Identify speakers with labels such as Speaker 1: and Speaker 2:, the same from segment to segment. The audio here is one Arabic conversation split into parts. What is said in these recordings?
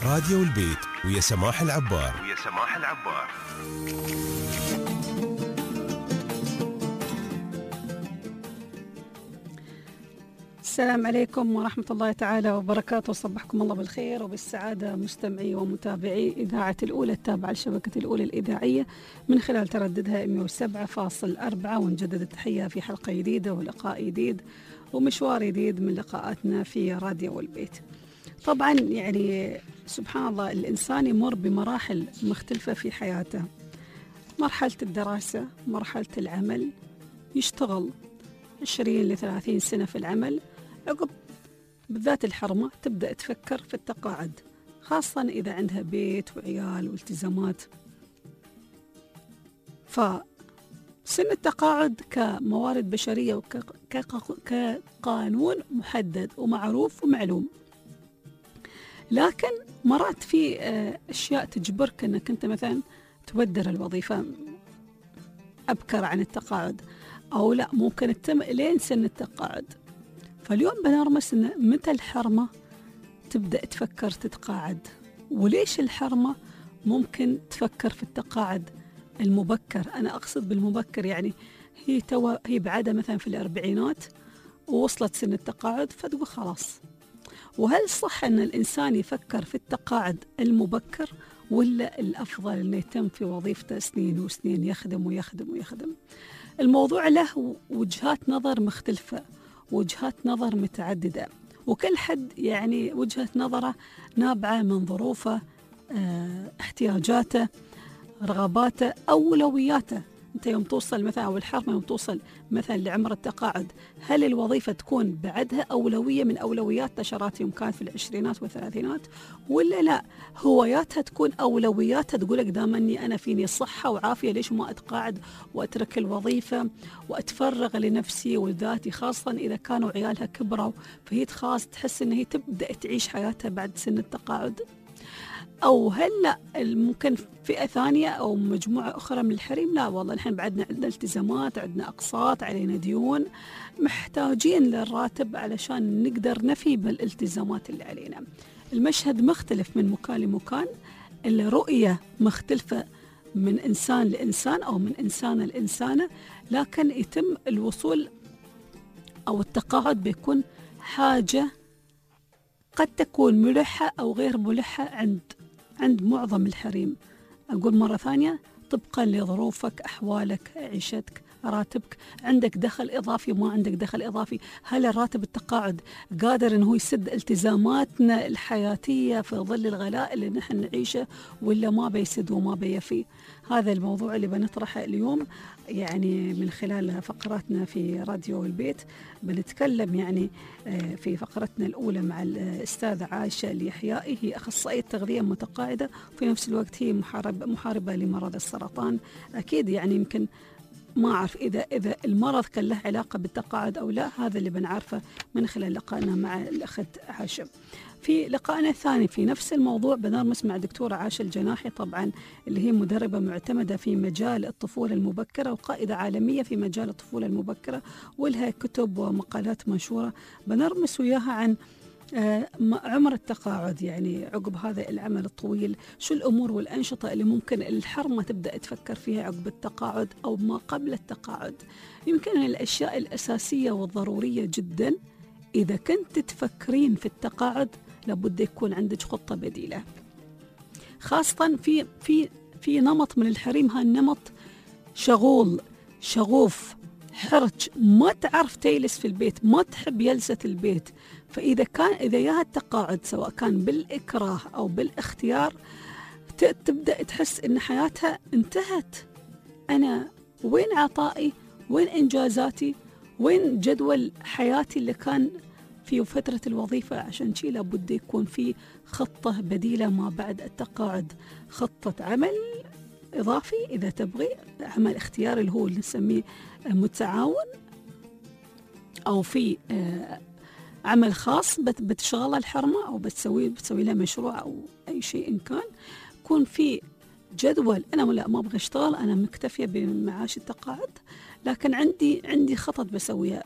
Speaker 1: راديو البيت ويا سماح العبار.
Speaker 2: السلام عليكم ورحمة الله تعالى وبركاته. صبحكم الله بالخير وبالسعادة مستمعي ومتابعي إذاعة الأولى التابعة لشبكة الأولى الإذاعية من خلال ترددها 107.4. ونجدد التحية في حلقة جديدة ولقاء جديد ومشوار جديد من لقاءاتنا في راديو البيت. طبعا يعني سبحان الله الإنسان يمر بمراحل مختلفة في حياته، مرحلة الدراسة، مرحلة العمل، يشتغل 20 ل30 سنة في العمل، عقب بالذات الحرمة تبدأ تفكر في التقاعد، خاصة إذا عندها بيت وعيال والتزامات. فسن التقاعد كموارد بشرية وكقانون محدد ومعروف ومعلوم، لكن مرات في أشياء تجبرك أنك أنت مثلا تبدر الوظيفة أبكر عن التقاعد، أو لا ممكن تتم لين سن التقاعد. فاليوم بنرمس إن متى الحرمة تبدأ تفكر تتقاعد، وليش الحرمة ممكن تفكر في التقاعد المبكر. أنا أقصد بالمبكر يعني هي بعدها مثلا في الأربعينات ووصلت سن التقاعد فتقول خلاص. وهل صح أن الإنسان يفكر في التقاعد المبكر، ولا الأفضل أنه يتم في وظيفته سنين وسنين يخدم ويخدم ويخدم؟ الموضوع له وجهات نظر مختلفة، وجهات نظر متعددة، وكل حد يعني وجهة نظره نابعة من ظروفه، احتياجاته، رغباته، أولوياته. أنت يوم توصل مثلا، أو الحرمة يوم توصل مثلا لعمر التقاعد، هل الوظيفة تكون بعدها أولوية من أولويات نشرات يوم كانت في العشرينات والثلاثينات، ولا لا هواياتها تكون أولوياتها تقولك دامني أنا فيني صحة وعافية ليش ما أتقاعد وأترك الوظيفة وأتفرغ لنفسي وذاتي، خاصة إذا كانوا عيالها كبروا فهي خاص تحس أن هي تبدأ تعيش حياتها بعد سن التقاعد. أو هل لا ممكن فئة ثانية أو مجموعة أخرى من الحريم لا والله نحن عندنا التزامات، عندنا أقساط، علينا ديون، محتاجين للراتب علشان نقدر نفي بالالتزامات اللي علينا. المشهد مختلف من مكان لمكان، الرؤية مختلفة من إنسان لإنسان أو من إنسانة لإنسانة، لكن يتم الوصول أو التقاعد بيكون حاجة قد تكون ملحة أو غير ملحة عند معظم الحريم. أقول مرة ثانية، طبقا لظروفك، أحوالك، عيشتك، راتبك، عندك دخل إضافي وما عندك دخل إضافي، هل الراتب التقاعد قادر أنه يسد التزاماتنا الحياتية في ظل الغلاء اللي نحن نعيشه، ولا ما بيسد وما بيفي؟ هذا الموضوع اللي بنطرحه اليوم يعني من خلال فقراتنا في راديو البيت. بنتكلم يعني في فقرتنا الأولى مع الأستاذة عائشة اليحيائي، هي أخصائية تغذية متقاعدة وفي نفس الوقت هي محاربة لمرض السرطان. أكيد يعني يمكن ما أعرف إذا المرض كان له علاقة بالتقاعد أو لا، هذا اللي بنعرفه من خلال لقائنا مع الأخت عائشة. في لقائنا الثاني في نفس الموضوع بنرمس مع دكتورة عائشة الجناحي، طبعا اللي هي مدربة معتمدة في مجال الطفولة المبكرة وقائدة عالمية في مجال الطفولة المبكرة، ولها كتب ومقالات منشورة. بنرمس وياها عن عمر التقاعد، يعني عقب هذا العمل الطويل شو الأمور والأنشطة اللي ممكن الحرمة تبدأ تفكر فيها عقب التقاعد أو ما قبل التقاعد. يمكن الأشياء الأساسية والضرورية جدا إذا كنت تفكرين في التقاعد لابد يكون عندك خطة بديلة، خاصة في نمط من الحريم، هالنمط شغول شغوف حرج، ما تعرف تجلس في البيت، ما تحب جلسة البيت. فإذا ياها التقاعد سواء كان بالإكراه أو بالاختيار تبدأ تحس إن حياتها انتهت. أنا وين عطائي؟ وين إنجازاتي؟ وين جدول حياتي اللي كان في فترة الوظيفة؟ عشان شي لابد يكون في خطة بديلة ما بعد التقاعد، خطة عمل إضافي إذا تبغي، عمل اختياري اللي هو اللي نسميه متعاون، أو في عمل خاص بتشغل الحرمة أو بتسوي لها مشروع أو أي شيء إن كان، يكون في جدول. أنا لا ما أبغى أشتغل، أنا مكتفية بمعاش التقاعد، لكن عندي خطط بسويها،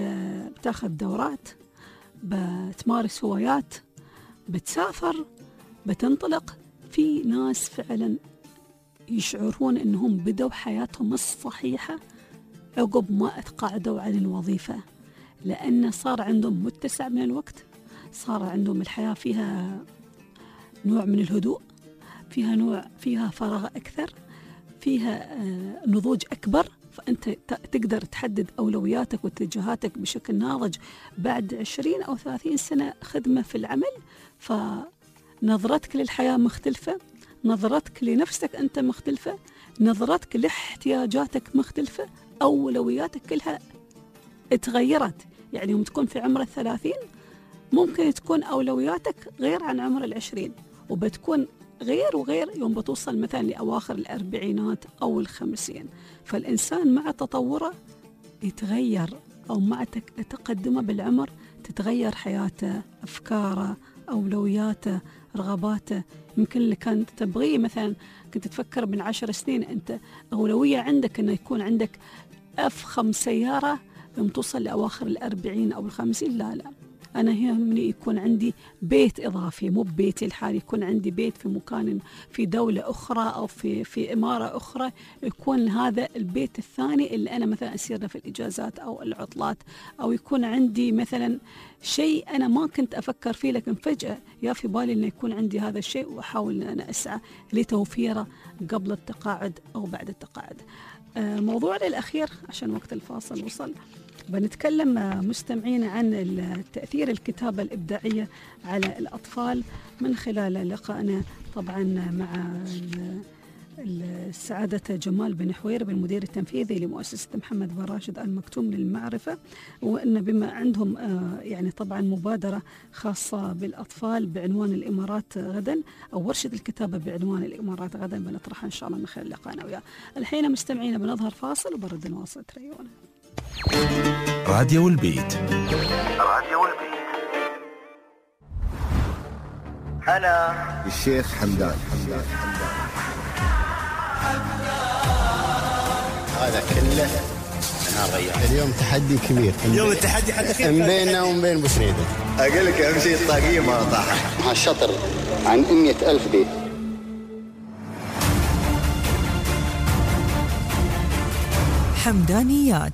Speaker 2: بتاخذ دورات، بتمارس هوايات، بتسافر، بتنطلق. في ناس فعلا يشعرون أنهم بدوا حياتهم الصحيحة عقب ما اتقاعدوا عن الوظيفة، لأن صار عندهم متسع من الوقت، صار عندهم الحياة فيها نوع من الهدوء، فيها فراغ أكثر، فيها نضوج أكبر. فأنت تقدر تحدد أولوياتك واتجاهاتك بشكل ناضج بعد 20 أو 30 سنة خدمة في العمل. فنظرتك للحياة مختلفة، نظرتك لنفسك أنت مختلفة، نظرتك لاحتياجاتك مختلفة، أولوياتك كلها اتغيرت. يعني يوم تكون في عمر 30 ممكن تكون أولوياتك غير عن عمر 20، وبتكون غير وغير يوم بتوصل مثلا لأواخر 40 أو 50. فالإنسان مع تطوره يتغير، أو مع تقدمه بالعمر تتغير حياته، أفكاره، أولوياته، رغباته. يمكن اللي كانت تبغيه مثلا كنت تفكر من 10 سنين، أنت أولوية عندك أنه يكون عندك أفخم سيارة، يوم توصل لأواخر 40 أو 50 لا أنا يهمني يكون عندي بيت إضافي، مو ببيتي الحالي، يكون عندي بيت في مكان في دولة أخرى أو في إمارة أخرى، يكون هذا البيت الثاني اللي أنا مثلا أسير في الإجازات أو العطلات، أو يكون عندي مثلا شيء أنا ما كنت أفكر فيه لكن فجأة يا في بالي أن يكون عندي هذا الشيء، وأحاول أن أنا أسعى لتوفيره قبل التقاعد أو بعد التقاعد. موضوعنا الأخير عشان وقت الفاصل وصل، بنتكلم مستمعين عن تأثير الكتابة الإبداعية على الأطفال من خلال لقائنا طبعا مع السعادة جمال بن حويرب المدير التنفيذي لمؤسسة محمد بن راشد آل مكتوم للمعرفة، وأن بما عندهم يعني طبعا مبادرة خاصة بالأطفال بعنوان الإمارات غدا، أو ورشة الكتابة بعنوان الإمارات غدا، بنطرحها إن شاء الله من خلال لقائنا وياه. الحين مستمعين بنظهر فاصل وبرد نواصل تريونا.
Speaker 1: راديو البيت.
Speaker 3: أنا
Speaker 4: الشيخ حمدان.
Speaker 3: هذا كله أنا غير.
Speaker 4: اليوم تحدي كبير،
Speaker 3: اليوم التحدي حتى
Speaker 4: بيننا وبين بوسريدة.
Speaker 3: أقول لك أهم شيء الطاقية ما طاحت.
Speaker 4: مع الشطر عن 100,000 بيت.
Speaker 5: حمدانيات.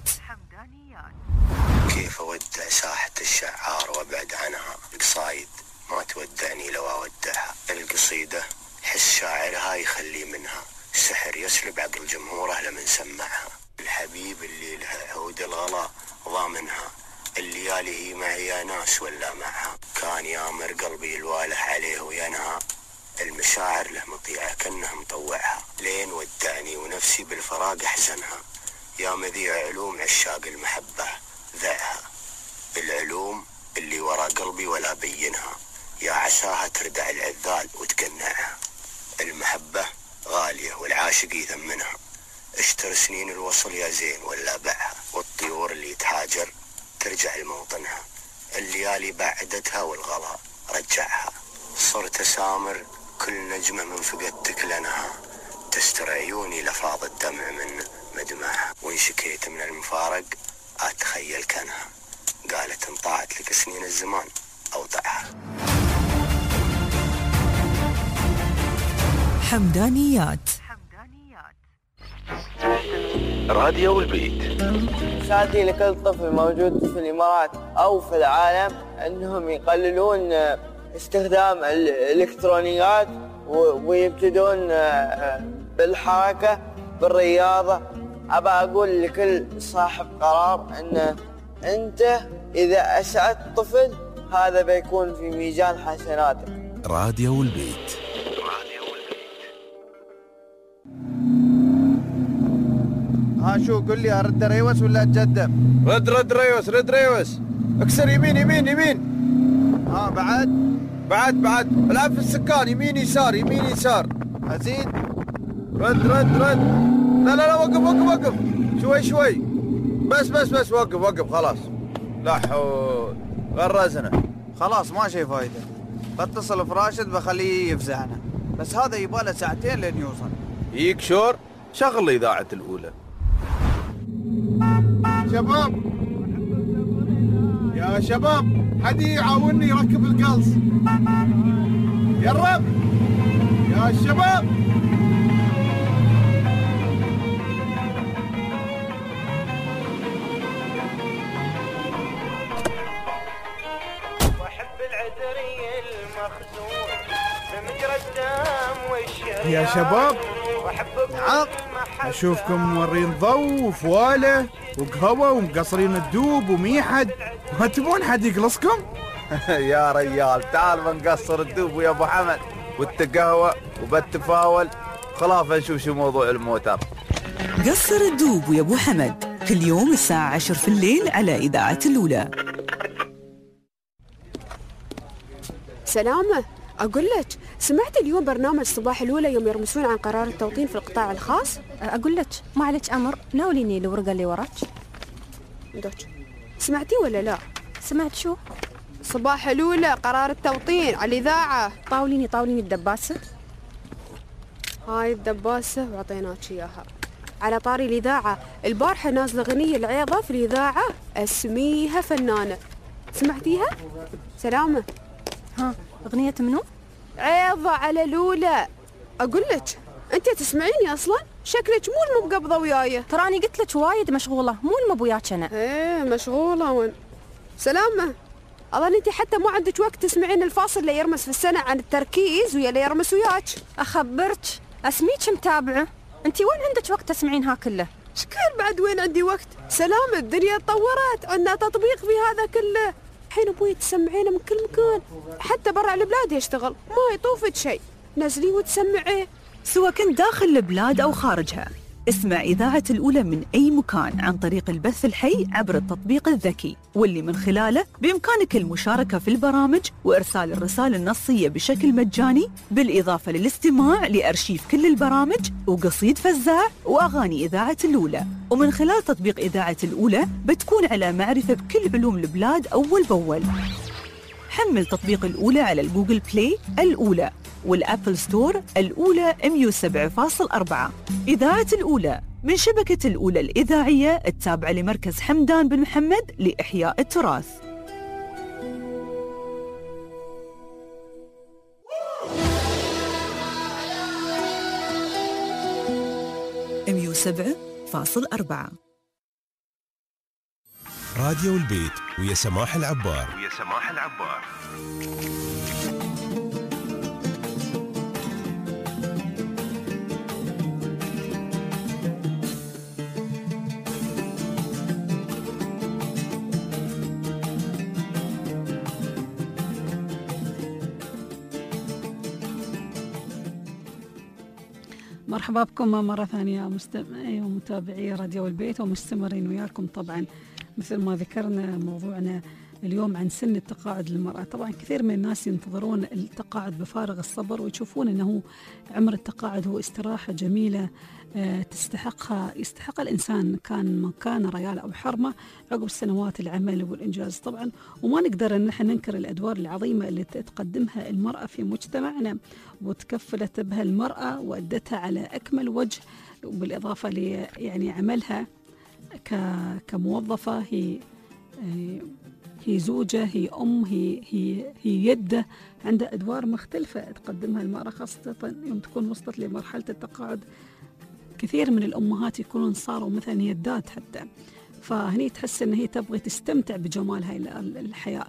Speaker 3: كيف أودع ساحة الشعار وأبعد عنها؟ القصايد ما تودعني لو أودعها. القصيدة حس شاعرها يخلي منها سحر يسلب عقل جمهوره لمن سمعها. الحبيب اللي له عود الغلا ضامنها، الليالي هي معي يا ناس ولا معها. كان يامر قلبي الواله عليه وينهى، المشاعر له مطيعة كأنه مطوعها. لين ودعني ونفسي بالفراق أحزنها، يا مذيع علوم عشاق المحبة ذعها. العلوم اللي ورا قلبي ولا بينها، يا عساها تردع العذال وتقنعها. المحبة غالية والعاشق يثمنها، اشتر سنين الوصل يا زين ولا بعها. والطيور اللي يتهاجر ترجع لموطنها، الليالي بعدتها والغلا رجعها. صرت سامر كل نجمة من فقدتك لنها، تستر عيوني لفاض الدمع من مدمعها. وإن شكيت من المفارق أتخيل كانها، قالت إن طاعت لك سنين الزمان أوضعها.
Speaker 5: حمدانيات.
Speaker 1: راديو البيت.
Speaker 6: رسالتي لكل طفل موجود في الإمارات أو في العالم أنهم يقللون استخدام الإلكترونيات ويبتدون بالحركة بالرياضة. أبى أقول لكل صاحب قرار أن أنت إذا أسعدت طفل هذا بيكون في ميزان حسناتك.
Speaker 1: راديو البيت.
Speaker 7: ها شو قل لي أرد ريوس ولا أتقدم؟ رد ريوس اكسر يمين ها بعد العب في السكان يمين يسار أزيد رد لا وقف شوي بس وقف خلاص. لا حول غرزنا خلاص ما شي فايدة. بتصل في راشد بخليه يفزعنا، بس هذا يباله ساعتين لين يوصل. يكشور شغل إذاعة الأولى. شباب حد يعاوني يركب القلص. يرب يا شباب.
Speaker 3: واحب العذري المخزون بمجرى الدم والشريان.
Speaker 7: يا شباب
Speaker 3: نعم
Speaker 7: اشوفكم مورين ضو وفواله وقهوه ومقصرين الدوب وميحد، ما تبون حد يقلصكم؟ يا ريال تعال بنقصر الدوب ويا ابو حمد والتقهوه وبالتفاول، خلاص نشوف شو موضوع الموتر.
Speaker 5: قصر الدوب ويا ابو حمد كل يوم الساعة 10 في الليل على إذاعة الأولى.
Speaker 8: سلامة، أقول لك سمعت اليوم برنامج صباح الأولى يوم يرمسون عن قرار التوطين في القطاع الخاص؟
Speaker 9: أقول لك ما عليك أمر، ناوليني الورقة اللي وراك.
Speaker 8: دوك سمعتي ولا لا؟
Speaker 9: سمعت شو؟
Speaker 8: صباح الأولى قرار التوطين على الإذاعة.
Speaker 9: طاوليني الدباسة.
Speaker 8: هاي الدباسة وعطيناك إياها. على طاري الإذاعة، البارحة نازلة غنية العيضة في الإذاعة اسميها فنانة، سمعتيها؟ سلامة.
Speaker 9: ها أغنية منو؟
Speaker 8: عيضة على الأولى. أقول لك أنت تسمعيني أصلا؟ شكلك مو المقبضة وياي.
Speaker 9: تراني قلت لك وايد مشغولة، مو المبوياك أنا.
Speaker 8: إيه مشغولة وين؟ سلامة، أظن أنت حتى مو عندك وقت تسمعين الفاصل اللي يرمس في السنة عن التركيز ويا اللي يرمس وياك.
Speaker 9: أخبرك أسميك متابعة، أنت وين عندك وقت تسمعين ها كله؟
Speaker 8: شكال بعد وين عندي وقت؟ سلامة الدنيا تطورت، عندنا تطبيق في هذا كله. الحين ابوي تسمعينه من كل مكان، حتى برا البلاد يشتغل، ما يطوفك شيء، نزلي وتسمعيه.
Speaker 5: سواء كنت داخل البلاد أو خارجها، اسمع إذاعة الأولى من أي مكان عن طريق البث الحي عبر التطبيق الذكي، واللي من خلاله بإمكانك المشاركة في البرامج وإرسال الرسائل النصية بشكل مجاني، بالإضافة للاستماع لأرشيف كل البرامج وقصيد فزاع وأغاني إذاعة الأولى. ومن خلال تطبيق إذاعة الأولى بتكون على معرفة بكل علوم البلاد أول بأول. حمل تطبيق الأولى على الجوجل بلاي الأولى والأبل ستور الأولى 107.4. إذاعة الأولى من شبكة الأولى الإذاعية التابعة لمركز حمدان بن محمد لإحياء التراث. .4
Speaker 1: راديو البيت ويا سماح العبار.
Speaker 2: مرحبا بكم مرة ثانية مستمعي ومتابعي راديو البيت، ومستمرين وياكم. طبعا مثل ما ذكرنا موضوعنا اليوم عن سن التقاعد للمرأة. طبعا كثير من الناس ينتظرون التقاعد بفارغ الصبر، ويشوفون أنه عمر التقاعد هو استراحة جميلة يستحق الإنسان كان مكان ريال أو حرمة عقب سنوات العمل والإنجاز. طبعا وما نقدر أن نحن ننكر الأدوار العظيمة اللي تقدمها المرأة في مجتمعنا، وتكفلت بها المرأة وأدتها على أكمل وجه، بالإضافة ل يعني عملها كموظفة، هي زوجة، هي أم، هي يدة، عندها أدوار مختلفة تقدمها المرأة، خاصة يوم تكون وصلت لمرحلة التقاعد. كثير من الأمهات يكونون صاروا مثلا يدات حتى، فهني تحس أن هي تبغي تستمتع بجمال هاي الحياة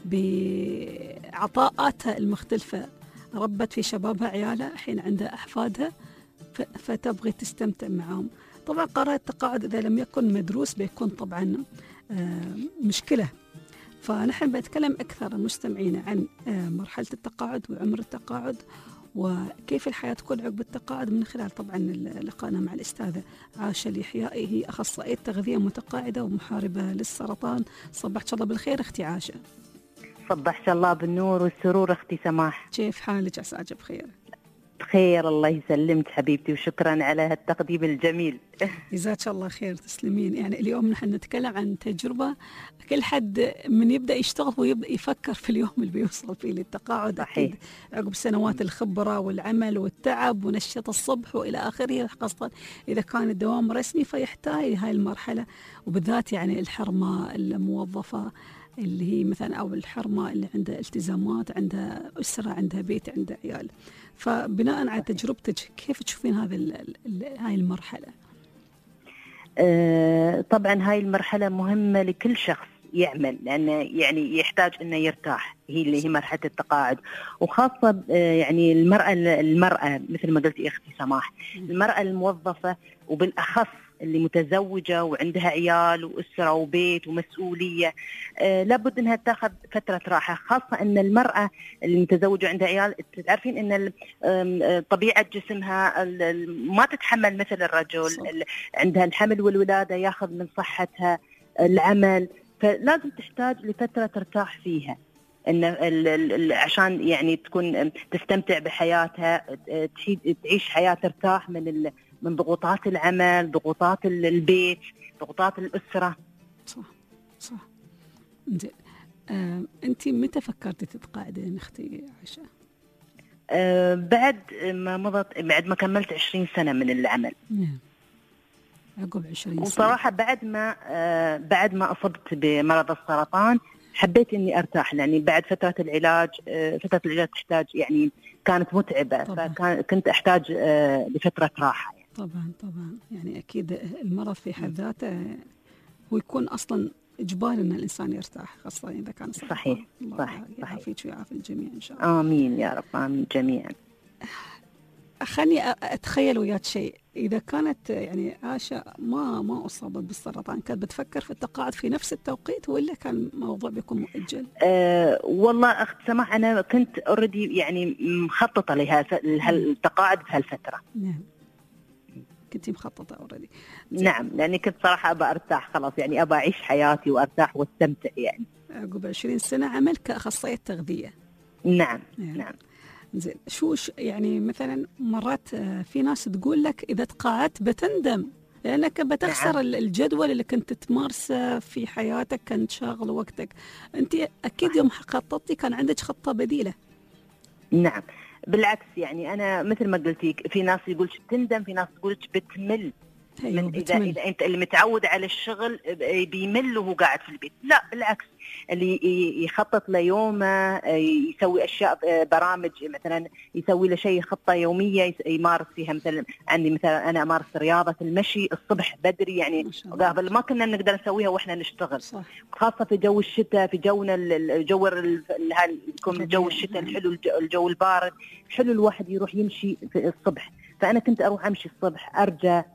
Speaker 2: بعطاءاتها المختلفة. ربت في شبابها عيالها، الحين عندها أحفادها، فتبغي تستمتع معهم. طبعا قرار التقاعد إذا لم يكن مدروس بيكون طبعا مشكلة. فنحن بنتكلم أكثر مستمعين عن مرحلة التقاعد وعمر التقاعد وكيف الحياة تكون عقب التقاعد، من خلال طبعا لقائنا مع الأستاذة عاشة اليحيائي، هي أخصائية تغذية متقاعدة ومحاربة للسرطان. صبحك الله بالخير أختي عاشة.
Speaker 10: صبحك الله بالنور والسرور أختي سماح.
Speaker 2: كيف حالك؟ عساك بخير.
Speaker 10: بخير الله يسلمك حبيبتي، وشكرا على هالتقديم الجميل.
Speaker 2: جزاك الله خير، تسلمين. يعني اليوم نحن نتكلم عن تجربة كل حد من يبدأ يشتغل ويبدأ يفكر في اليوم اللي بيوصل فيه للتقاعد. أكيد عقب سنوات الخبرة والعمل والتعب ونشاط الصبح وإلى آخره، خاصة إذا كان الدوام رسمي فيحتاج هاي المرحلة، وبالذات يعني الحرمة الموظفة اللي هي مثلا أو الحرمة اللي عندها التزامات، عندها أسرة، عندها بيت، عندها عيال. فبناء على تجربتك كيف تشوفين هاي المرحلة؟
Speaker 10: طبعا هاي المرحلة مهمة لكل شخص يعمل، لأنه يعني يحتاج أنه يرتاح، هي اللي هي مرحلة التقاعد. وخاصة يعني المرأة مثل ما قلت أختي سماح، المرأة الموظفة وبالأخص اللي متزوجة وعندها عيال وأسرة وبيت ومسؤولية، لابد أنها تأخذ فترة راحة. خاصة أن المرأة المتزوجة عندها عيال، تعرفين أن طبيعة جسمها ما تتحمل مثل الرجل، عندها الحمل والولادة يأخذ من صحتها، العمل، فلازم تحتاج لفترة ترتاح فيها إن عشان يعني تكون تستمتع بحياتها، تعيش حياة ترتاح من ضغوطات العمل، ضغوطات البيت، ضغوطات الأسرة.
Speaker 2: صح. زين، أنت متى فكرتي تتقاعدين أختي عائشة؟
Speaker 10: بعد ما كملت 20 سنة من العمل.
Speaker 2: نعم. عقب 20 سنة.
Speaker 10: وصراحة بعد ما أصبت بمرض السرطان حبيت إني أرتاح، لأني بعد فترة العلاج تحتاج يعني كانت متعبة، فكنت أحتاج لفترة راحة يعني.
Speaker 2: طبعا يعني أكيد المرض في حد ذاته هو يكون أصلا إجباري إن الإنسان يرتاح، خاصة إذا كان سرطان.
Speaker 10: صحيح.
Speaker 2: يعافيك ويعافي الجميع إن شاء الله.
Speaker 10: آمين يا رب، آمين جميعا.
Speaker 2: خلني أتخيل وياك شيء، إذا كانت يعني عائشة ما أصابت بالسرطان، كانت بتفكر في التقاعد في نفس التوقيت ولا كان الموضوع بيكون مؤجل؟
Speaker 10: والله أخت سماح، أنا كنت أوريدي يعني مخططة لهالتقاعد في هالفترة.
Speaker 2: نعم، كنتي مخططة أوريدي.
Speaker 10: نعم، لأني كنت صراحة أبى أرتاح خلاص، يعني أبى أعيش حياتي وأرتاح واستمتع يعني.
Speaker 2: عقب 20 سنة عمل كأخصائية تغذية.
Speaker 10: نعم.
Speaker 2: زين، شو يعني مثلا مرات في ناس تقول لك إذا تقاعدت بتندم لأنك بتخسر الجدول اللي كنت تمارسه في حياتك، كنت شاغل وقتك. أنت أكيد يوم خططتي كان عندك خطة بديلة.
Speaker 10: نعم، بالعكس، يعني أنا مثل ما قلتي في ناس يقولش بتندم، في ناس تقولش بتمل. إذا أنت اللي متعود على الشغل بيمل وهو قاعد في البيت. لا بالعكس، اللي يخطط ليومه، يسوي أشياء، برامج مثلا يسوي له شيء، خطة يومية يمارس فيها. مثلا عندي مثلا أنا أمارس رياضة المشي الصبح بدري، يعني قبل ما كنا نقدر نسويها وإحنا نشتغل.
Speaker 2: صح.
Speaker 10: خاصة في جو الشتاء، في جونا جو الشتاء الحلو، الجو البارد حلو، الواحد يروح يمشي في الصبح. فأنا كنت أروح أمشي الصبح، أرجع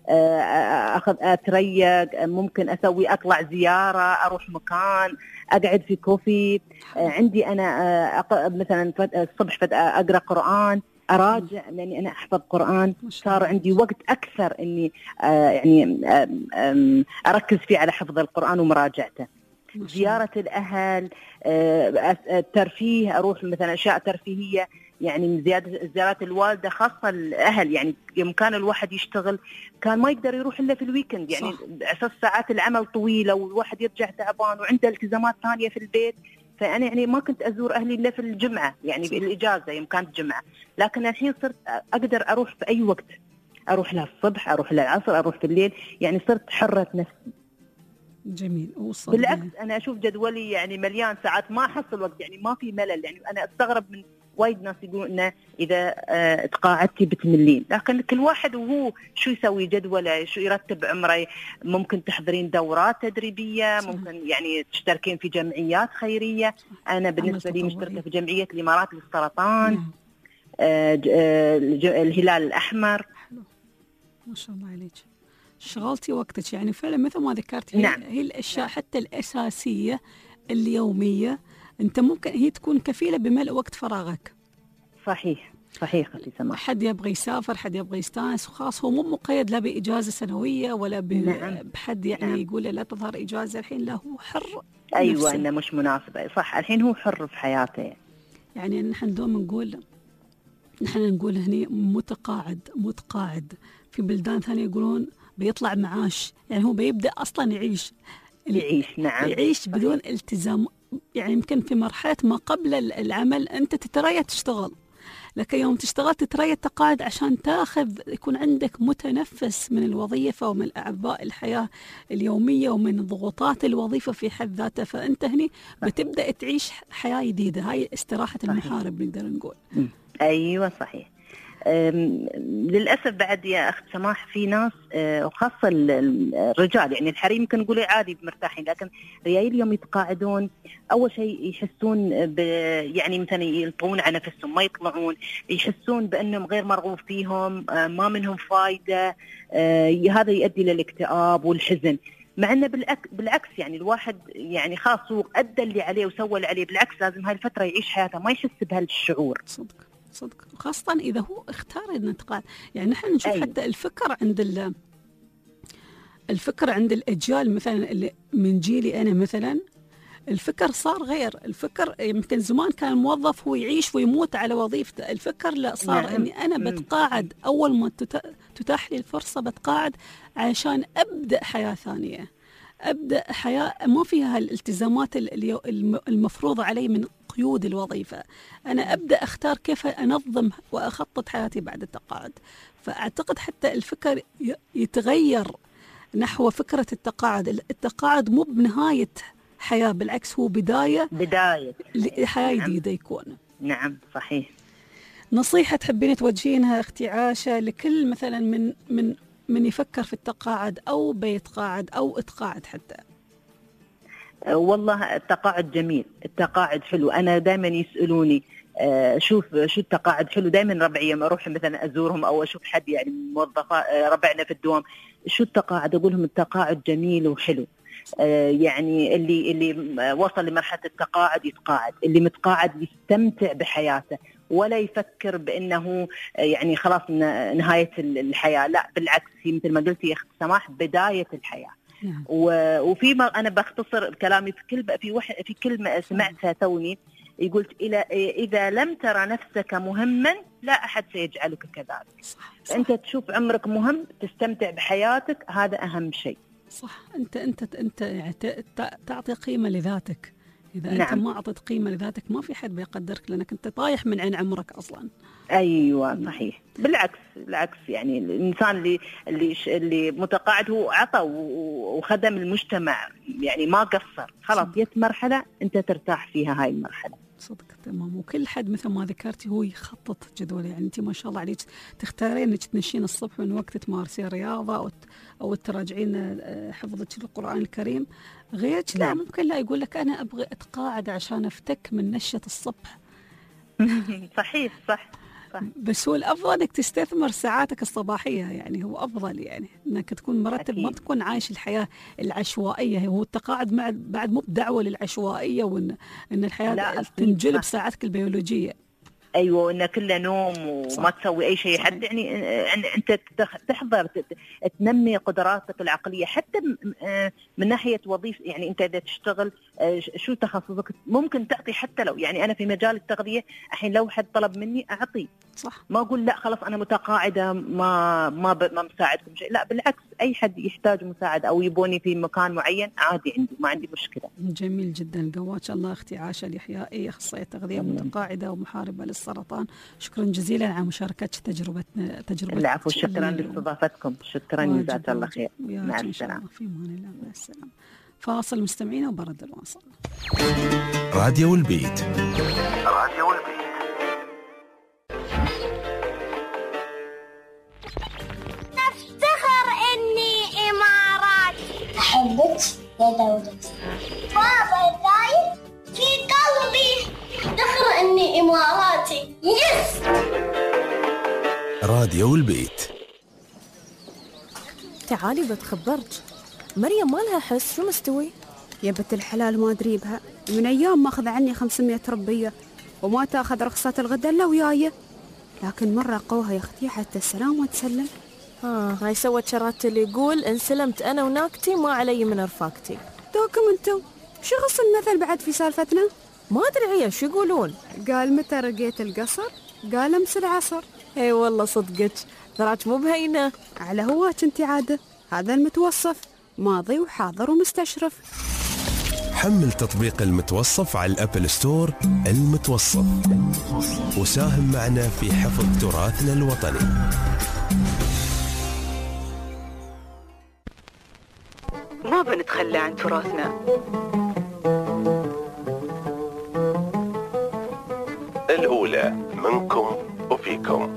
Speaker 10: أتريق، ممكن أطلع زيارة، أروح مكان، أقعد في كوفي. عندي أنا مثلا الصبح أقرأ قرآن، أراجع، لأني أنا أحفظ قرآن. صار عندي وقت أكثر إني يعني أركز فيه على حفظ القرآن ومراجعته. زيارة الأهل، الترفيه، أروح مثلا أشياء ترفيهية، يعني من زيارات الوالدة، خاصة الأهل. يعني يوم كان الواحد يشتغل كان ما يقدر يروح إلا في الويكند، يعني أساس ساعات العمل طويلة والواحد يرجع تعبان وعنده التزامات ثانية في البيت. فأنا يعني ما كنت أزور أهلي إلا في الجمعة، يعني في الإجازة يوم كانت جمعة. لكن الحين صرت أقدر أروح في أي وقت، أروح لها الصبح، أروح للعصر، أروح في الليل، يعني صرت حرة نفسي.
Speaker 2: جميل.
Speaker 10: بالعكس أنا أشوف جدولي يعني مليان ساعات، ما أحصل وقت، يعني ما في ملل. يعني أنا أستغرب من وايد ناس يقولون إنه إذا تقاعدتي بتملين، لكن كل واحد وهو شو يسوي جدوله، شو يرتب عمره. ممكن تحضرين دورات تدريبية، ممكن يعني تشتركين في جمعيات خيرية. أنا بالنسبة لي مشتركة في جمعية الإمارات للسرطان، الهلال الأحمر.
Speaker 2: ما شاء الله عليك، شغلتي وقتك يعني فعلا مثل ما ذكرت. هي الأشياء حتى الأساسية اليومية أنت ممكن هي تكون كفيلة بملء وقت فراغك.
Speaker 10: صحيح أختي سماح.
Speaker 2: حد يبغى يسافر، حد يبغى يستانس، وخاص هو مو مقيد لا بإجازة سنوية ولا بحد يعني يقول لا تظهر إجازة الحين، لا هو حر.
Speaker 10: أيوة، إنه مش مناسبة. صح، الحين هو حر في حياته.
Speaker 2: يعني نحن دوم نقول هني متقاعد. في بلدان ثانية يقولون بيطلع معاش، يعني هو بيبدأ أصلا يعيش.
Speaker 10: نعم،
Speaker 2: يعيش بدون التزام. يعني يمكن في مرحلة ما قبل العمل أنت تتريا تشتغل، لكن يوم تشتغل تتريى التقاعد عشان يكون عندك متنفس من الوظيفة ومن أعباء الحياة اليومية ومن ضغوطات الوظيفة في حد ذاتها. فأنت هني بتبدأ تعيش حياة جديدة. هاي استراحة المحارب نقدر نقول.
Speaker 10: أيوة صحيح. للأسف بعد يا أخت سماح في ناس وخاصة الرجال، يعني الحريم يمكن نقول عادي مرتاحين، لكن ريايل يوم يتقاعدون أول شيء يحسون يعني مثلا يلطون على نفسهم، ما يطلعون، يحسون بأنهم غير مرغوب فيهم، ما منهم فايدة. هذا يؤدي للاكتئاب والحزن، مع أنه بالعكس يعني الواحد يعني خاص هو أدى اللي عليه وسوى اللي عليه، بالعكس لازم هاي الفترة يعيش حياته ما يحس بهالشعور.
Speaker 2: صدق، وخاصة إذا هو اختار أن يتقاعد. يعني نحن نشوف حتى الفكر عند الأجيال مثلا اللي من جيلي أنا مثلا، الفكر صار غير. الفكر يمكن زمان كان موظف هو يعيش ويموت على وظيفته، الفكر لا، صار أني أنا بتقاعد أول ما تتاح لي الفرصة، بتقاعد عشان أبدأ حياة ثانية، أبدأ حياة ما فيها الالتزامات المفروضة علي من قيود الوظيفة. أنا أبدأ أختار كيف أنظم وأخطط حياتي بعد التقاعد. فأعتقد حتى الفكر يتغير نحو فكرة التقاعد. التقاعد مو بنهاية حياة، بالعكس هو بداية لحياة جديدة يكون.
Speaker 10: نعم صحيح.
Speaker 2: نصيحة تحبين توجهينها أختي عاشة لكل مثلا من يفكر في التقاعد أو بيتقاعد أو اتقاعد حتى؟
Speaker 10: والله التقاعد جميل، التقاعد حلو. أنا دائما يسألوني شو التقاعد حلو، دائما ربعي لما أروح مثلا أزورهم أو أشوف حد يعني موظفة ربعنا في الدوام شو التقاعد، أقول لهم التقاعد جميل وحلو. يعني اللي وصل لمرحلة التقاعد يتقاعد، اللي متقاعد يستمتع بحياته ولا يفكر بأنه يعني خلاص نهاية الحياة، لا بالعكس، هي مثل ما قلتي يا أخت سماح بداية الحياة. وفي أنا بختصر كلامي في كلمة سمعتها توني، قلت إذا لم ترى نفسك مهما لا أحد سيجعلك كذلك.
Speaker 2: صح.
Speaker 10: أنت تشوف عمرك مهم، تستمتع بحياتك، هذا أهم شيء.
Speaker 2: صح. أنت يعني تعطي قيمة لذاتك. إذا
Speaker 10: نعم.
Speaker 2: أنت ما أعطيت قيمة لذاتك ما في حد بيقدرك، لأنك أنت طايح من عين عمرك أصلا.
Speaker 10: أيوة صحيح. بالعكس يعني الإنسان اللي متقاعد هو عطى وخدم المجتمع، يعني ما قصر، خلاص جت مرحلة أنت ترتاح فيها هاي المرحلة.
Speaker 2: صدق تمام. وكل حد مثل ما ذكرتي هو يخطط جدول. يعني أنت ما شاء الله عليك تختارين أنك تنشين الصبح من وقت تمارسين رياضة أو تراجعين حفظك للقرآن الكريم. غير كذا ممكن لا يقول لك أنا أبغى أتقاعد عشان أفتك من نشة الصبح.
Speaker 10: صحيح صح.
Speaker 2: بس هو الأفضل أنك تستثمر ساعاتك الصباحية، يعني هو أفضل يعني أنك تكون مرتب، ما تكون عايش الحياة العشوائية. هو التقاعد بعد مو بدعوة للعشوائية وإن الحياة تنجلب ساعاتك البيولوجية.
Speaker 10: أيوة، إن كله نوم وما تسوي أي شيء. حتى يعني أنت تحضر تنمي قدراتك العقلية حتى من ناحية وظيفة. يعني أنت إذا تشتغل شو تخصصك ممكن تعطي، حتى لو يعني أنا في مجال التغذية الحين لو حد طلب مني أعطي.
Speaker 2: صح.
Speaker 10: ما أقول لا خلاص أنا متقاعدة ما مساعدكم شيء، لا بالعكس، أي حد يحتاج مساعدة أو يبوني في مكان معين عادي، ما عندي مشكلة.
Speaker 2: جميل جدا. قواك الله أختي عاشة اليحيائي، أخصائية تغذية متقاعدة ومحاربة للسرطان. شكرا جزيلا على مشاركتك تجربة.
Speaker 10: العفو، شكرا لاستضافتكم، شكرا جزاك الله خير. مع السلامة.
Speaker 2: في امان الله. مع السلامة. فاصل مستمعين وبرد الواصل.
Speaker 1: راديو البيت.
Speaker 11: أفتخر إني إماراتي. أحبك يا دولتي. بابا دايم في قلبي. أفتخر إني إماراتي. يس.
Speaker 1: راديو البيت.
Speaker 12: تعالي بتخبرك، مريم ما لها حس، شو مستوي؟
Speaker 8: يا بنت الحلال ما أدري بها، من أيام ما أخذ عني 500 ربية وما تأخذ رخصة الغداء إلا وياي، لكن مرة قوها يا أختي حتى السلام وتسلم.
Speaker 12: هاي سوت شرات اللي يقول إن سلمت أنا وناكتي ما علي من رفاقتي.
Speaker 8: دوكم انتو شو غص المثل بعد في سالفتنا؟
Speaker 12: ما أدري عيا شو يقولون.
Speaker 8: قال متى رقيت القصر؟ قال أمس العصر.
Speaker 12: اي والله صدقك، ذراك مو بهينة.
Speaker 8: على هواك انت عادة، هذا المتوصف ماضي وحاضر ومستشرف.
Speaker 1: حمل تطبيق المتوصف على الأبل ستور. المتوصف، وساهم معنا في حفظ تراثنا الوطني.
Speaker 5: ما بنتخلى عن تراثنا.
Speaker 1: الأولى منكم وفيكم.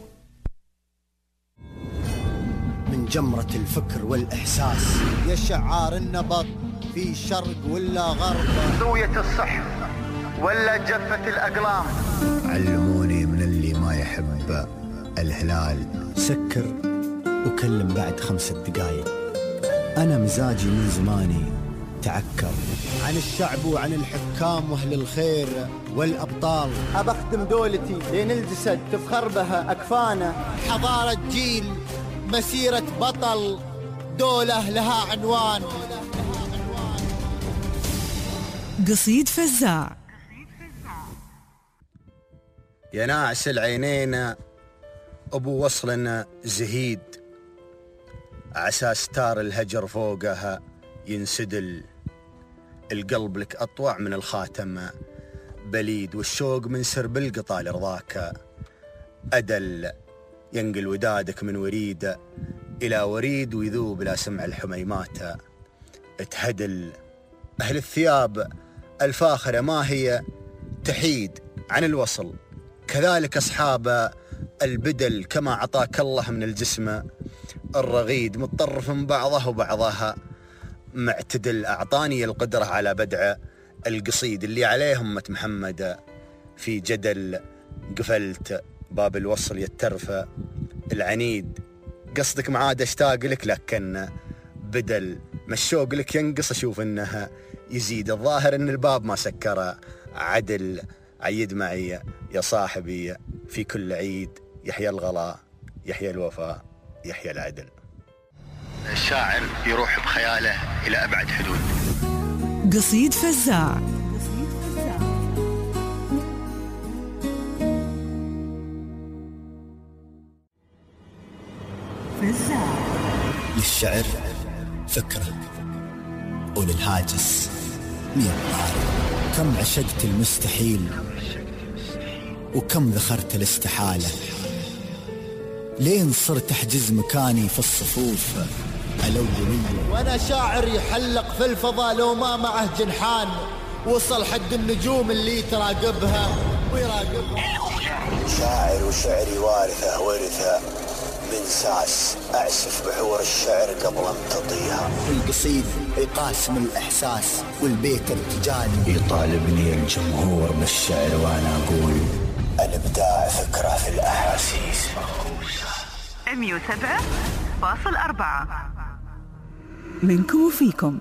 Speaker 13: من جمرة الفكر والإحساس يا شعار النبض في شرق ولا غرب،
Speaker 14: زوية الصحف ولا جفة الأقلام.
Speaker 13: علموني من اللي ما يحب الهلال سكر وكلم بعد 5 دقايق. أنا مزاجي من زماني تعكر عن الشعب وعن الحكام وأهل الخير والأبطال.
Speaker 15: أبختم دولتي لين الجسد تفخر بها أكفانا.
Speaker 13: حضارة جيل، مسيرة بطل، دولة لها عنوان.
Speaker 5: قصيد فزاع.
Speaker 13: يا ناعس العينين أبو وصلنا زهيد، عسى ستار الهجر فوقها ينسدل. القلب لك أطوع من الخاتم بليد، والشوق من سرب القطا لرضاك أدل. ينقل ودادك من وريد إلى وريد، ويذوب لا سمع الحميمات تهدل. أهل الثياب الفاخرة ما هي تحيد عن الوصل، كذلك أصحاب البدل. كما عطاك الله من الجسم الرغيد، متطرف من بعضه وبعضها معتدل. أعطاني القدرة على بدع القصيد اللي عليه أمة محمد في جدل. قفلت باب الوصل يترفى العنيد، قصدك معاد اشتاق لك لكن بدل ما الشوق لك ينقص أشوف إنها يزيد. الظاهر إن الباب ما سكر عدل. عيد معي يا صاحبي في كل عيد، يحيى الغلا، يحيى الوفاء، يحيى العدل. الشاعر يروح بخياله إلى أبعد حدود.
Speaker 5: قصيد فزاع.
Speaker 13: للشعر فكرة، وللهاجس 100 طارق. كم عشقت المستحيل وكم ذخرت الاستحالة، لين صرت أحجز مكاني في الصفوف الأولية. وأنا شاعر يحلق في الفضاء لو ما معه جنحان، وصل حد النجوم اللي تراقبها ويراقبها.
Speaker 3: شاعر وشعري وارثة ورثة من ساس، أعسف بحور الشعر قبل امتطيها.
Speaker 13: القصيد يقاسم الإحساس، والبيت ارتجالي يطالبني الجمهور بالشعر وأنا أقول
Speaker 3: الإبداع فكرة في الأحاسيس.
Speaker 5: 107.4 منكم وفيكم.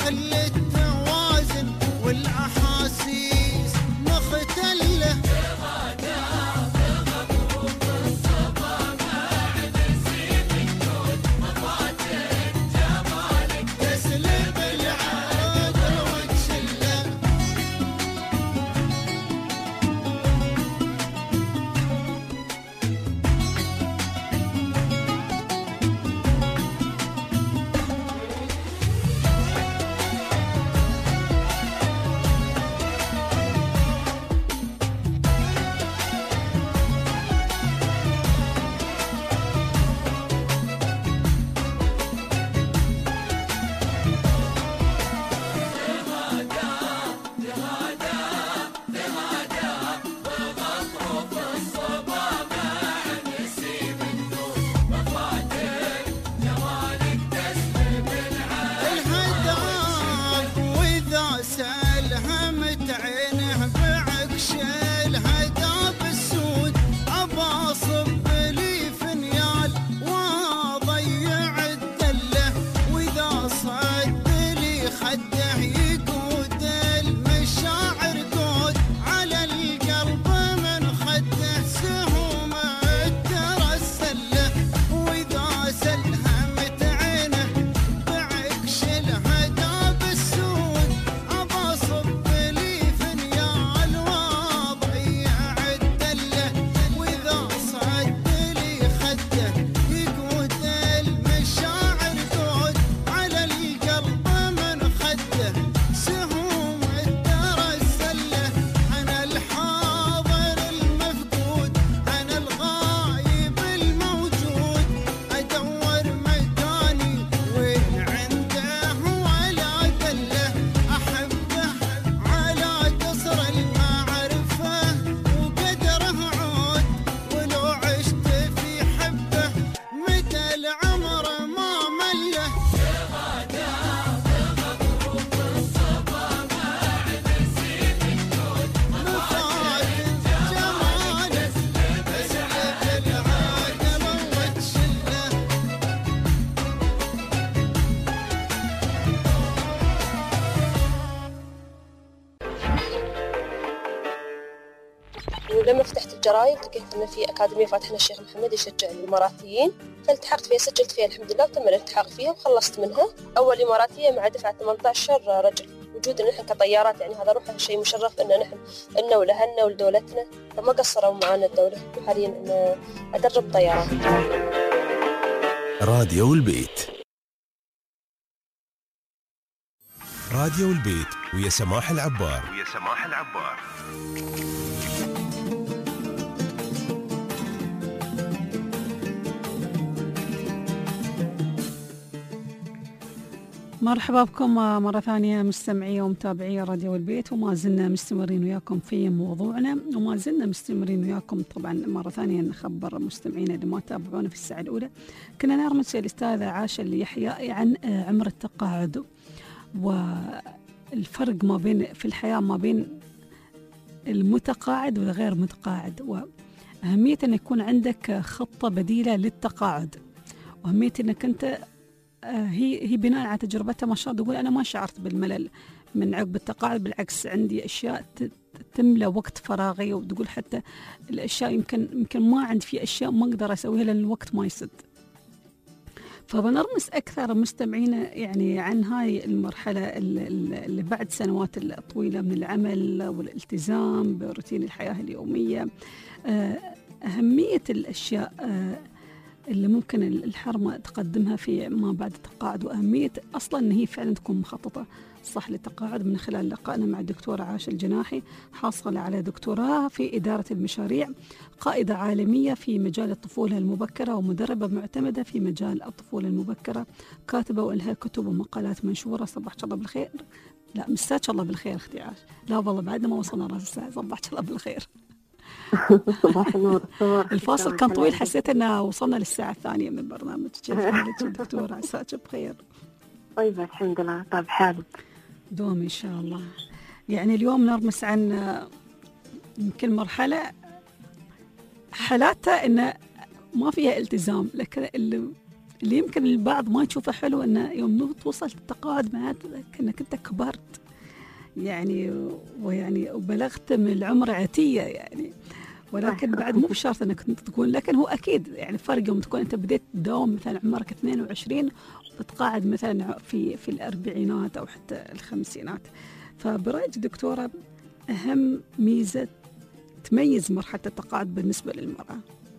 Speaker 16: اللي التوازن والأحاسيس مختلة. تسلب العقل وتشله. الهداف وإذا سلهمت عينه بعكش الهداف السود. أبى أصب لي فنيال وأضيع الدلة، وإذا صد لي خده يقود المشاعر قود على القلب من خده سهوم الترسله. وإذا سلهمت عينه بعكش الهداف السود. أبى أصب لي فنيال وأضيع الدلة، وإذا صد لي خده يقود المشاعر قود على القلب من خده سهوم الترسله. أنا الحاضر المفقود، أنا الغايب الموجود، أدور مكاني وين عنده ولا دله. أحبه على قصر المعرفة وقدره عود، ولو عشت في حبه مدى العمر ما مله. مفاتن جماله تسلب العقل وتشله.
Speaker 17: ولما فتحت الجرايد لقيت إن في أكاديمية فاتحنا الشيخ محمد يشجع الإماراتيين، فالتحقت فيها، سجلت فيها الحمد لله وتم الالتحاق فيها وخلصت منها. أول إماراتية مع دفعة 18 رجل. وجودنا نحن كطيارات يعني هذا روحه شيء مشرف إن نحن إلنا ولأهلنا ولدولتنا، فما قصروا معنا الدولة. وحاليا أنا أدرب طيارات.
Speaker 1: راديو البيت. راديو البيت ويا سماح العبار.
Speaker 2: مرحبا بكم مرة ثانية مستمعي ومتابعي راديو البيت، وما زلنا مستمرين وياكم في موضوعنا، وما زلنا مستمرين وياكم طبعا مرة ثانية نخبر مستمعينا اللي ما تابعونا في الساعة الأولى. كنا نرمز الأستاذة عاشة اليحيى عن عمر التقاعد والفرق ما بين في الحياة ما بين المتقاعد والغير متقاعد، وأهمية أن يكون عندك خطة بديلة للتقاعد، وأهمية أنك أنت هي بناء على تجربتها ما شاء الله تقول أنا ما شعرت بالملل من عقب التقاعد، بالعكس عندي أشياء تملى وقت فراغي، وتقول حتى الأشياء يمكن ما عندي في أشياء ما أقدر أسويها لأن الوقت ما يسد. فبنرمس أكثر مستمعينا يعني عن هاي المرحلة اللي بعد سنوات طويلة من العمل والالتزام بروتين الحياة اليومية، أهمية الأشياء اللي ممكن الحرمة تقدمها في ما بعد التقاعد، وأهمية أصلا أن هي فعلا تكون مخططة صح للتقاعد. من خلال لقائنا مع الدكتورة عاشة الجناحي، حاصلة على دكتوراه في إدارة المشاريع، قائدة عالمية في مجال الطفولة المبكرة، ومدربة معتمدة في مجال الطفولة المبكرة، كاتبة ولها كتب ومقالات منشورة. صبحك الله بالخير. لا مساك الله بالخير اختي عاش. لا والله بعد ما وصلنا راس الساعة. صبحك الله بالخير.
Speaker 18: صباح النور.
Speaker 2: الفاصل كان طويل، حسيت أننا وصلنا للساعة الثانية من برنامج. كيف حالك دكتورة؟ عساك بخير.
Speaker 18: طيب الحمد لله. طيب حالك؟
Speaker 2: دوم إن شاء الله. يعني اليوم نرمس عن يمكن مرحلة حالاتها إن ما فيها التزام، لكن اللي يمكن البعض ما يشوفه حلو أنه يوم توصل التقاعد معناته كأنك أنت كبرت يعني، ويعني وبلغت من العمر عتية يعني، ولكن بعد مو بشرط أنك تكون، لكن هو أكيد يعني فرق يوم تكون أنت بديت تداوم مثلا عمرك 22 وتتقاعد مثلا في الأربعينات أو حتى الخمسينات. فبرأيك دكتورة أهم ميزة تميز مرحلة التقاعد بالنسبة للمرأة؟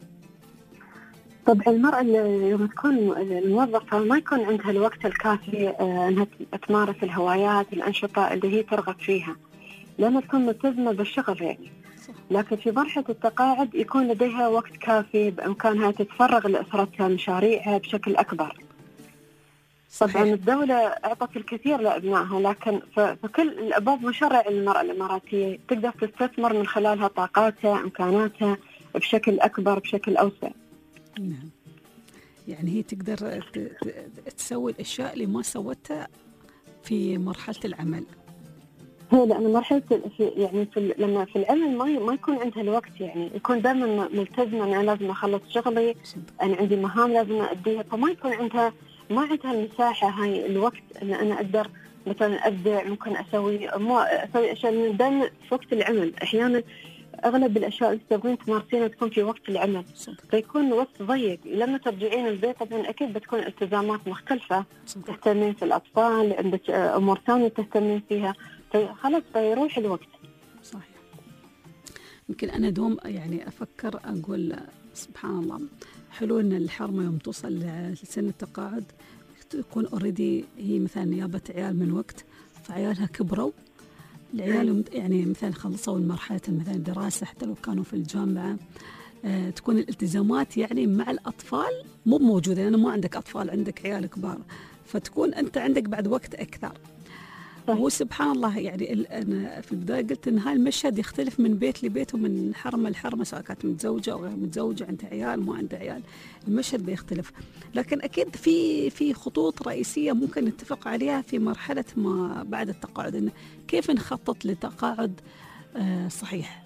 Speaker 18: طبعا المرأة يوم تكون الموظفة ما يكون عندها الوقت الكافي أنها تمارس الهوايات الأنشطة اللي هي ترغب فيها، لأنها تكون ملتزمة بالشغل يعني. لكن في مرحلة التقاعد يكون لديها وقت كافي بإمكانها تتفرغ لأسرتها مشاريعها بشكل أكبر. طبعا الدولة أعطت الكثير لأبنائها، لكن فكل الأبواب مشرع للمرأة الإماراتية تقدر تستثمر من خلالها طاقاتها إمكاناتها بشكل أكبر بشكل أوسع.
Speaker 2: نعم، يعني هي تقدر تسوي الأشياء اللي ما سوتها في مرحلة العمل.
Speaker 18: هي لأن مرحلة يعني لما في العمل ما يكون عندها الوقت، يعني يكون دائما ملتزمة أنا لازم أخلص شغلي، أنا عندي مهام لازم أديها، فما يكون عندها المساحة هاي الوقت أن أنا أقدر مثلا أبدع، ممكن أسوي أشياء دائما في وقت العمل. أحيانا أغلب الأشياء اللي تبغين تمارسينها تكون في وقت العمل، فيكون وقت ضيق. لما ترجعين البيت طبعا أكيد بتكون التزامات مختلفة، تهتمين في الأطفال، عندك أمور ثانية تهتمين فيها، خلاص فيروح الوقت.
Speaker 2: صحيح. يمكن أنا دوم يعني أفكر أقول سبحان الله حلو إن الحرمة يوم توصل لسن التقاعد تكون أوريدي هي مثلا نيابة عيال من وقت، فعيالها كبروا، العيال يعني مثلا خلصوا المرحلة مثلا دراسة حتى لو كانوا في الجامعة، تكون الالتزامات يعني مع الأطفال مو موجودة، لأنه ما عندك أطفال، عندك عيال كبار، فتكون أنت عندك بعد وقت أكثر. هو سبحان الله يعني أنا في البداية قلت إن هاي المشهد يختلف من بيت لبيت ومن حرمة لحرمة، سواء كانت متزوجة أو غير متزوجة، عندها عيال ما عندها عيال، المشهد بيختلف. لكن أكيد في خطوط رئيسية ممكن نتفق عليها في مرحلة ما بعد التقاعد، إن كيف نخطط لتقاعد صحيح.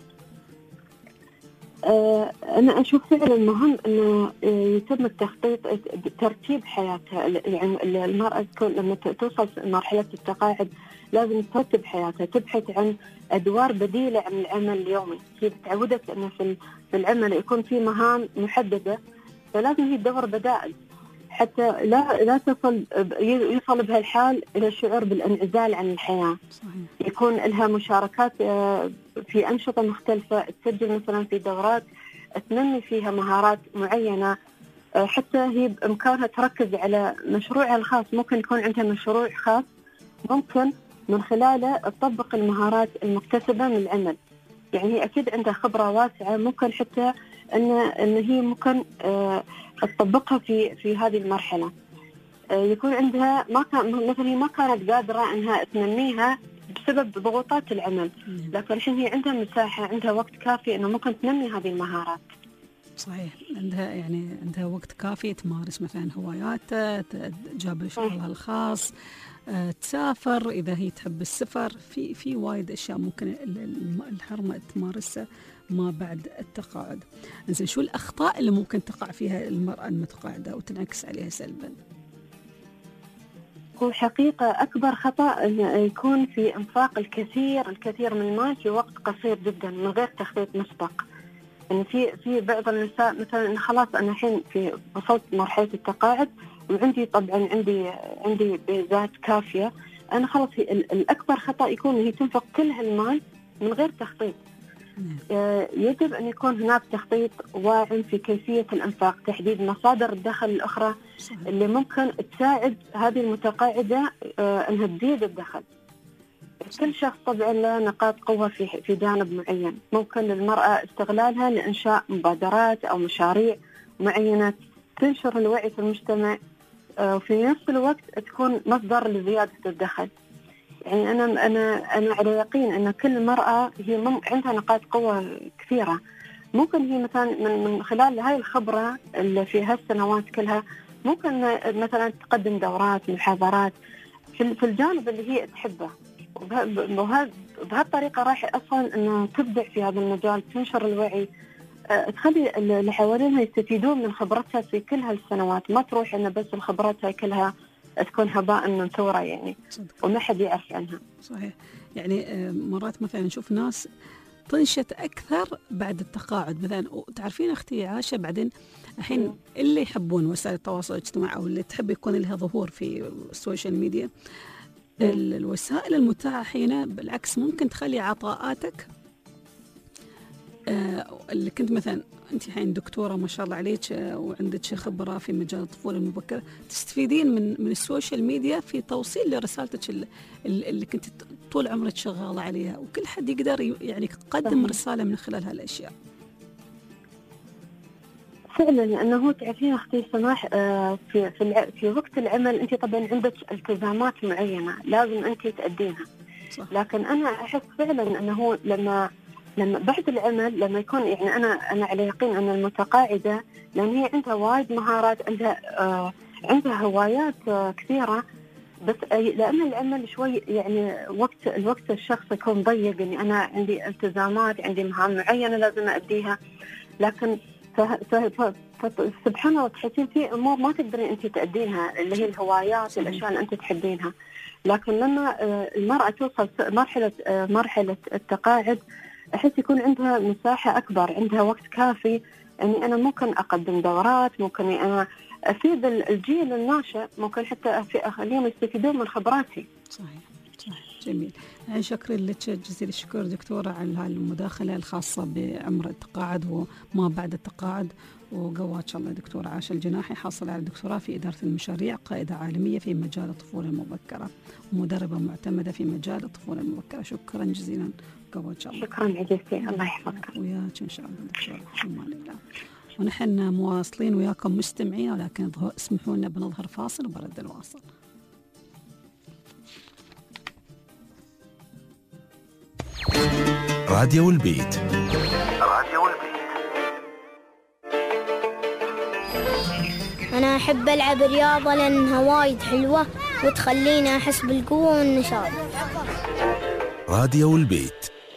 Speaker 18: أنا أشوف فعلا مهم أنه يتم التخطيط ترتيب حياتها. يعني المرأة تكون لما توصل مرحلة التقاعد لازم ترتب حياتها، تبحث عن أدوار بديلة عن العمل اليومي. هي تعودت أنه في العمل يكون في مهام محددة، فلازم هي تدور بدائل حتى لا يوصل بهالحال إلى الشعور بالانعزال عن الحياة. صحيح. يكون لها مشاركات في أنشطة مختلفة، تسجل مثلا في دورات تنمي فيها مهارات معينة، حتى هي بإمكانها تركز على مشروعها الخاص. ممكن يكون عندها مشروع خاص ممكن من خلاله تطبق المهارات المكتسبة من العمل. يعني هي أكيد عندها خبرة واسعة، ممكن حتى أن هي ممكن تطبقها في هذه المرحلة. يكون عندها مثلا ما كانت قادرة أنها تنميها بسبب ضغوطات العمل، لكن الحين هي عندها مساحة، عندها وقت كافي أنه ممكن تنمي هذه المهارات.
Speaker 2: صحيح، عندها وقت كافي تمارس مثلا هواياتها، تجاب شغلها الخاص، تسافر إذا هي تحب السفر، في وايد أشياء ممكن الحرمة تمارسها ما بعد التقاعد. إنزين شو الأخطاء اللي ممكن تقع فيها المرأة المتقاعدة وتنعكس عليها سلبا؟
Speaker 18: هو حقيقة أكبر خطأ أنه يكون في إنفاق الكثير من المال في وقت قصير جدا من غير تخطيط مسبق. يعني في بعض النساء مثلا إن خلاص أنا الحين وصلت مرحلة التقاعد وعندي طبعا عندي بيزات كافية، أنا خلاص الأكبر خطأ يكون هي تنفق كل هالمال من غير تخطيط. يجب أن يكون هناك تخطيط واعٍ في كيفية الإنفاق، تحديد مصادر الدخل الأخرى اللي ممكن تساعد هذه المتقاعدة أنها تزيد الدخل. كل شخص طبعا له نقاط قوة في جانب معين، ممكن للمرأة استغلالها لإنشاء مبادرات أو مشاريع معينة تنشر الوعي في المجتمع، وفي نفس الوقت تكون مصدر لزيادة الدخل. يعني أنا على يقين أن كل مرأة هي عندها نقاط قوة كثيرة، ممكن هي مثلا من خلال هاي الخبرة اللي في هالسنوات كلها ممكن مثلا تقدم دورات محاضرات في الجانب اللي هي تحبه، وبهالطريقة راح أصلا أنها تبدع في هذا المجال، تنشر الوعي تخلي اللي حوالينها يستفيدون من خبرتها في كل هالسنوات، ما تروح إنه بس الخبرات هاي كلها تكون هباء منثورة يعني وما حد يعرف عنها.
Speaker 2: صحيح. يعني مرات مثلا نشوف ناس تنشط أكثر بعد التقاعد مثلا. وتعرفين أختي عاشة بعدين الحين اللي يحبون وسائل التواصل الاجتماعي أو اللي تحب يكون لها ظهور في السوشيال ميديا، الوسائل المتاحة هنا بالعكس ممكن تخلي عطاءاتك اللي كنت مثلا أنت الحين دكتورة ما شاء الله عليك وعندك خبرة في مجال الطفولة المبكرة، تستفيدين من السوشيال ميديا في توصيل لرسالتك اللي كنت طول عمرك شغالة عليها، وكل حد يقدر يعني يقدم رسالة من خلال هالأشياء.
Speaker 18: فعلا، لأنه تعرفين أختي سماح في وقت العمل أنت طبعا عندك التزامات معينة لازم أنت تأدينها. صح. لكن أنا أحس فعلا أنه لما بعد العمل لما يكون يعني أنا على يقين أن المتقاعدة لأن هي عندها وايد مهارات، عندها هوايات كثيرة، بس لأن العمل شوي يعني الوقت الشخص يكون ضيق، يعني أنا عندي التزامات، عندي مهام معينة لازم أديها، لكن سبحان الله تحسين في أمور ما تقدرين أنت تأدينها اللي هي الهوايات الأشياء اللي أنت تحبينها. لكن لما المرأة توصل مرحلة التقاعد أحس يكون عندها مساحة أكبر، عندها وقت كافي، يعني أنا ممكن أقدم دورات، ممكن أنا أفيد الجيل الناشئ، ممكن حتى أخليهم يستفيدون من خبراتي.
Speaker 2: صحيح. جميل. يعني شكرا لك جزيل الشكر دكتورة على المداخلة الخاصة بعمر التقاعد وما بعد التقاعد، وقوات الله دكتورة عاشة الجناحي، حاصلة على الدكتوراه في إدارة المشاريع، قائدة عالمية في مجال الطفولة المبكرة ومدربة معتمدة في مجال الطفولة المبكرة. شكرا جزيلا، قوات الله.
Speaker 18: شكرا عزيزتي، الله يحفظك.
Speaker 2: وياك إن شاء الله دكتورة. أمان الله. ونحن مواصلين وياكم مستمعين، ولكن اسمحوا لنا بنظهر فاصل وبرد الواصل.
Speaker 1: راديو البيت.
Speaker 11: أنا أحب ألعب رياضة لأنها وايد حلوة وتخليني أحس بالقوة والنشاط.
Speaker 1: راديو البيت.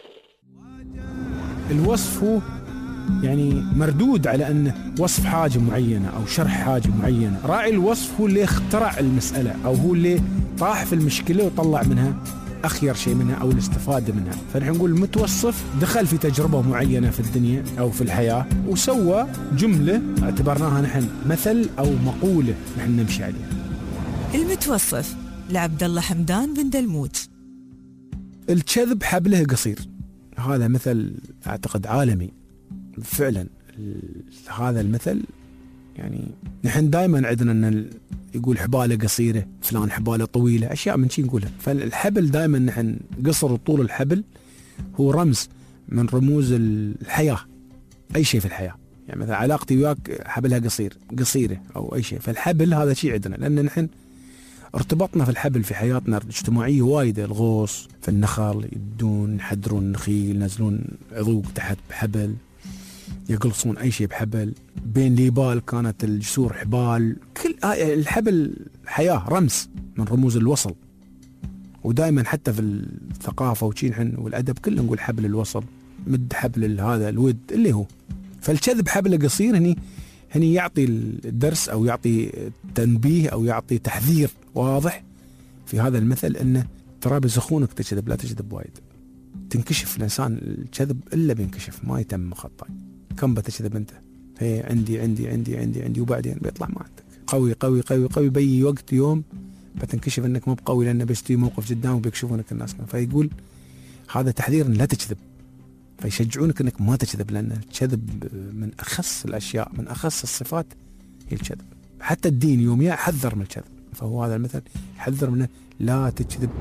Speaker 19: الوصف هو يعني مردود على أنه وصف حاجة معينة أو شرح حاجة معينة. راعي الوصف هو اللي اخترع المسألة أو هو اللي طاح في المشكلة وطلع منها أخير شيء منها أو الاستفادة منها. فنحن نقول المتوصف دخل في تجربة معينة في الدنيا أو في الحياة وسوى جملة اعتبرناها نحن مثل أو مقولة نحن نمشي عليها.
Speaker 5: المتوصف لعبد الله حمدان بن دلموت.
Speaker 19: الكذب حبله قصير، هذا مثل أعتقد عالمي فعلا. هذا المثل يعني نحن دائما عندنا أن يقول حباله قصيرة، فلان حباله طويلة، أشياء من شي نقولها. فالحبل دائما نحن قصر وطول الحبل هو رمز من رموز الحياة، أي شيء في الحياة. يعني مثلا علاقتي وياك حبلها قصيرة أو أي شيء، فالحبل هذا شيء عندنا، لأن نحن ارتبطنا في الحبل في حياتنا الاجتماعية وايد. الغوص في النخل، يبدون يحدرون النخيل، ينزلون عضوق تحت بحبل، يقلصون أي شيء بحبل، بين ليبال كانت الجسور حبال، كل الحبل حياة، رمز من رموز الوصل. ودائما حتى في الثقافة وشين والأدب كله نقول حبل الوصل، مد حبل هذا الود اللي هو. فالكذب حبل قصير هني يعطي الدرس أو يعطي تنبيه أو يعطي تحذير واضح في هذا المثل، أنه ترى بسخونك تكذب، لا تكذب وايد، تنكشف الإنسان. الكذب إلا بينكشف، ما يتم خطأ. كم بتكذب أنت؟ هي عندي عندي عندي عندي عندي وبعدين بيطلع ما عندك. قوي قوي قوي قوي، بي وقت يوم بتنكشف أنك مو بقوي، لأنه بيستوي موقف قدامك بيكشفونك الناس. فيقول هذا تحذير لا تكذب، فيشجعونك أنك ما تكذب، لأن الكذب من أخص الأشياء، من أخص الصفات هي الكذب. حتى الدين يوم يحذر من الكذب، فهو هذا المثل يحذر منه، لا تكذب.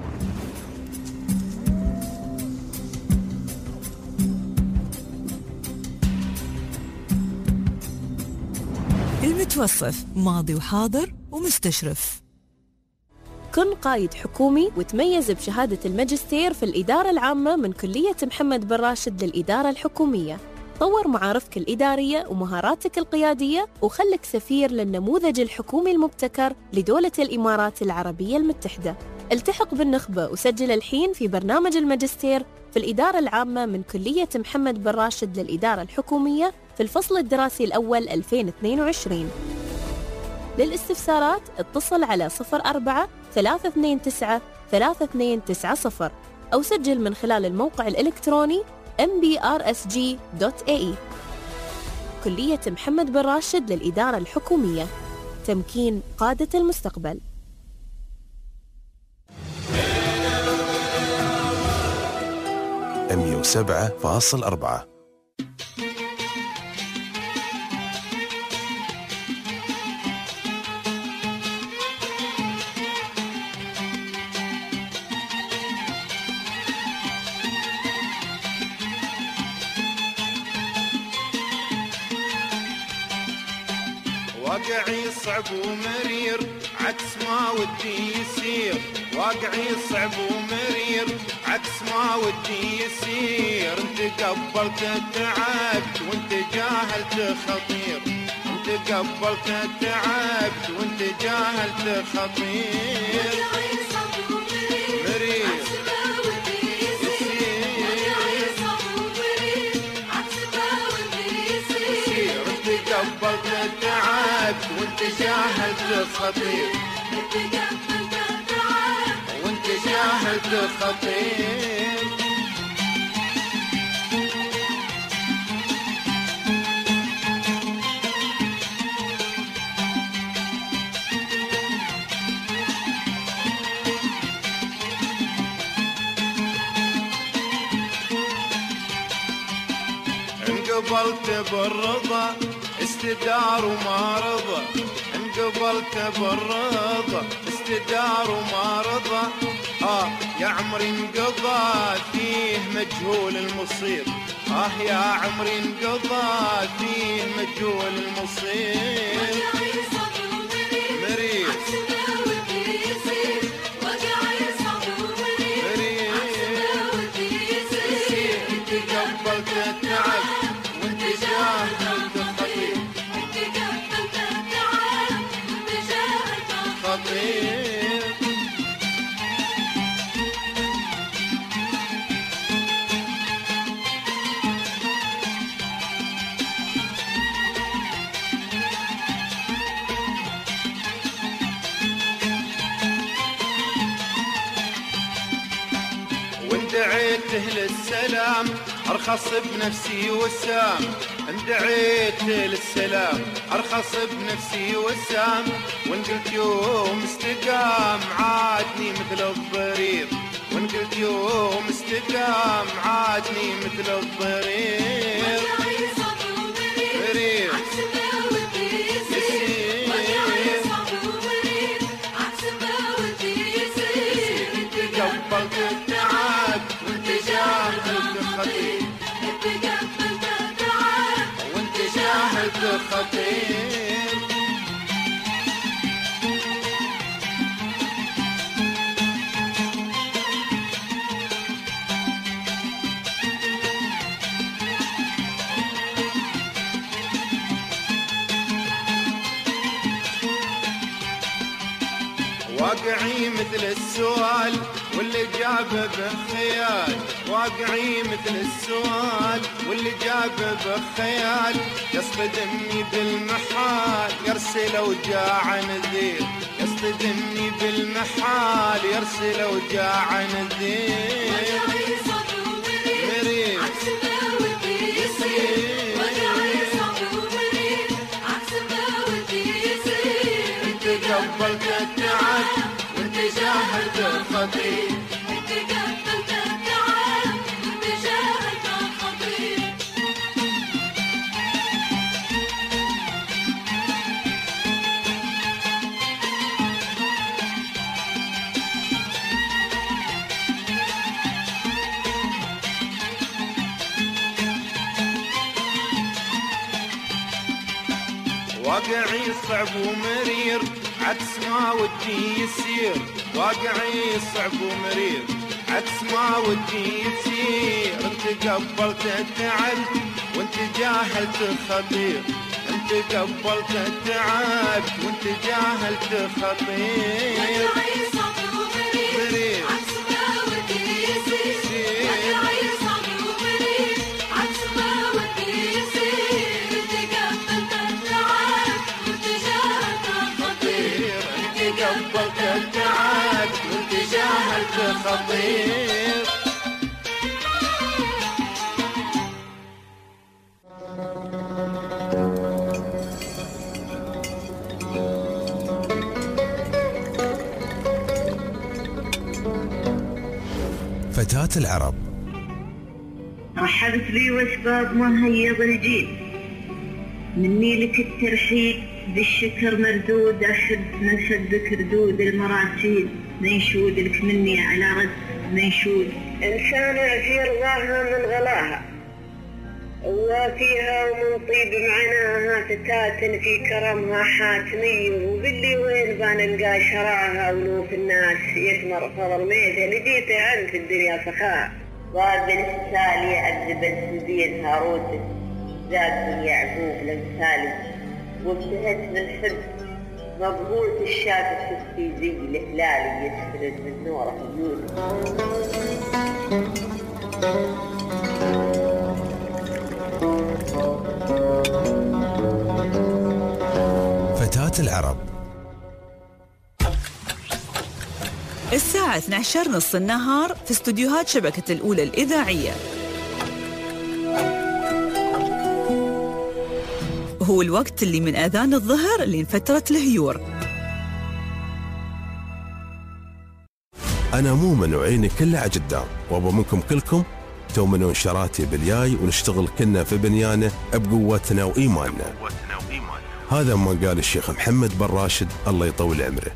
Speaker 5: المتوصف ماضي وحاضر ومستشرف.
Speaker 12: كن قائد حكومي وتميز بشهادة الماجستير في الإدارة العامة من كلية محمد بن راشد للإدارة الحكومية. طور معارفك الإدارية ومهاراتك القيادية وخلك سفير للنموذج الحكومي المبتكر لدولة الإمارات العربية المتحدة. التحق بالنخبة وسجل الحين في برنامج الماجستير في الإدارة العامة من كلية محمد بن راشد للإدارة الحكومية في الفصل الدراسي الأول 2022. للاستفسارات اتصل على 04 329 3290 أو سجل من خلال الموقع الإلكتروني mbrsg.ae. كلية محمد بن راشد للإدارة الحكومية، تمكين قادة المستقبل.
Speaker 1: $107.4.
Speaker 16: واقعي صعب ومرير عكس ما ودي يصير، واقعي صعب ومرير عكس ما ودي يصير. انت قبلت تعبت وانت جاهلت خطير، انت قبلت تعبت وانت جاهلت خطير. مرير قبلت تعبت وانت جاهلت خطير، وانت جاهلت خطير. انقبلت بالرضا استدار وما رضى، انقبلت بالرضا استدار وما رضى. يا عمري انقضى فيه مجهول المصير، يا عمري انقضى فيه مجهول المصير. مريض قبلت التعب وانت جاهلت خطير، خطير. وندعيته للسلام ارخص بنفسي وسام، اندعيت للسلام ارخص بنفسي وسام. وان قلت يوم استقام عادني مثل الضرير، وان قلت يوم استقام عادني مثل الضرير. مرير قبلت التعب وانت جاهلت خطير، وانت جاهلت خطير. واقعي مثل السؤال واللي جابه بخيال، واقعي مثل السؤال واللي جابه بخيال. يصطدمني بالمحال يرسل وجاع نذير، يصطدمني بالمحال يرسل وجاع نذير. مرير قبلت التعب وانت جاهلت الخطير، انت قبلت التعب وانت جاهلت الخطير. واقعي صعب ومرير عكس ما ودي يصير، واقعي صعب ومرير عكس ما ودي يصير. انت قبلت التعب وانت جاهلت خطير، انت قبلت التعب وانت جاهلت خطير. واقعي صعب ومرير عكس ما ودي يصير، واقعي صعب ومرير عكس ما ودي يصير. خطير.
Speaker 1: فتاة العرب.
Speaker 10: رحبت بي وشباب مهيض الجيل، مني لك الترحيب بالشكر مردود، أحب من حبك ردود المراسيل، منشود لك مني على رد منشود. إنسانة في رضاها من غلاها، وفيها ومن طيب معناها، فتاة في كرمها حاتمية، وباللي وين بنلقى شراها، ولوف الناس يثمر فضل ميته، لجيته عن في الدنيا سخاء. ضاد السالي عذب السبيل هاروت، زاد يعقوب لمثالي، وابتهت بالحب مبهوت الشاب الشفتي زي الهلال يسفلد من نوره وجوده.
Speaker 1: فتاة العرب.
Speaker 5: الساعة 12 نص النهار في استوديوهات شبكة الأولى الإذاعية. هو الوقت اللي من آذان الظهر لين فترة الهيور.
Speaker 1: أنا مؤمن وعيني كلها عجدام، وأبغى منكم كلكم تؤمنون شراتي بالياي، ونشتغل كلنا في بنيانه بقوتنا وإيماننا. هذا ما قال الشيخ محمد بن راشد الله يطول عمره.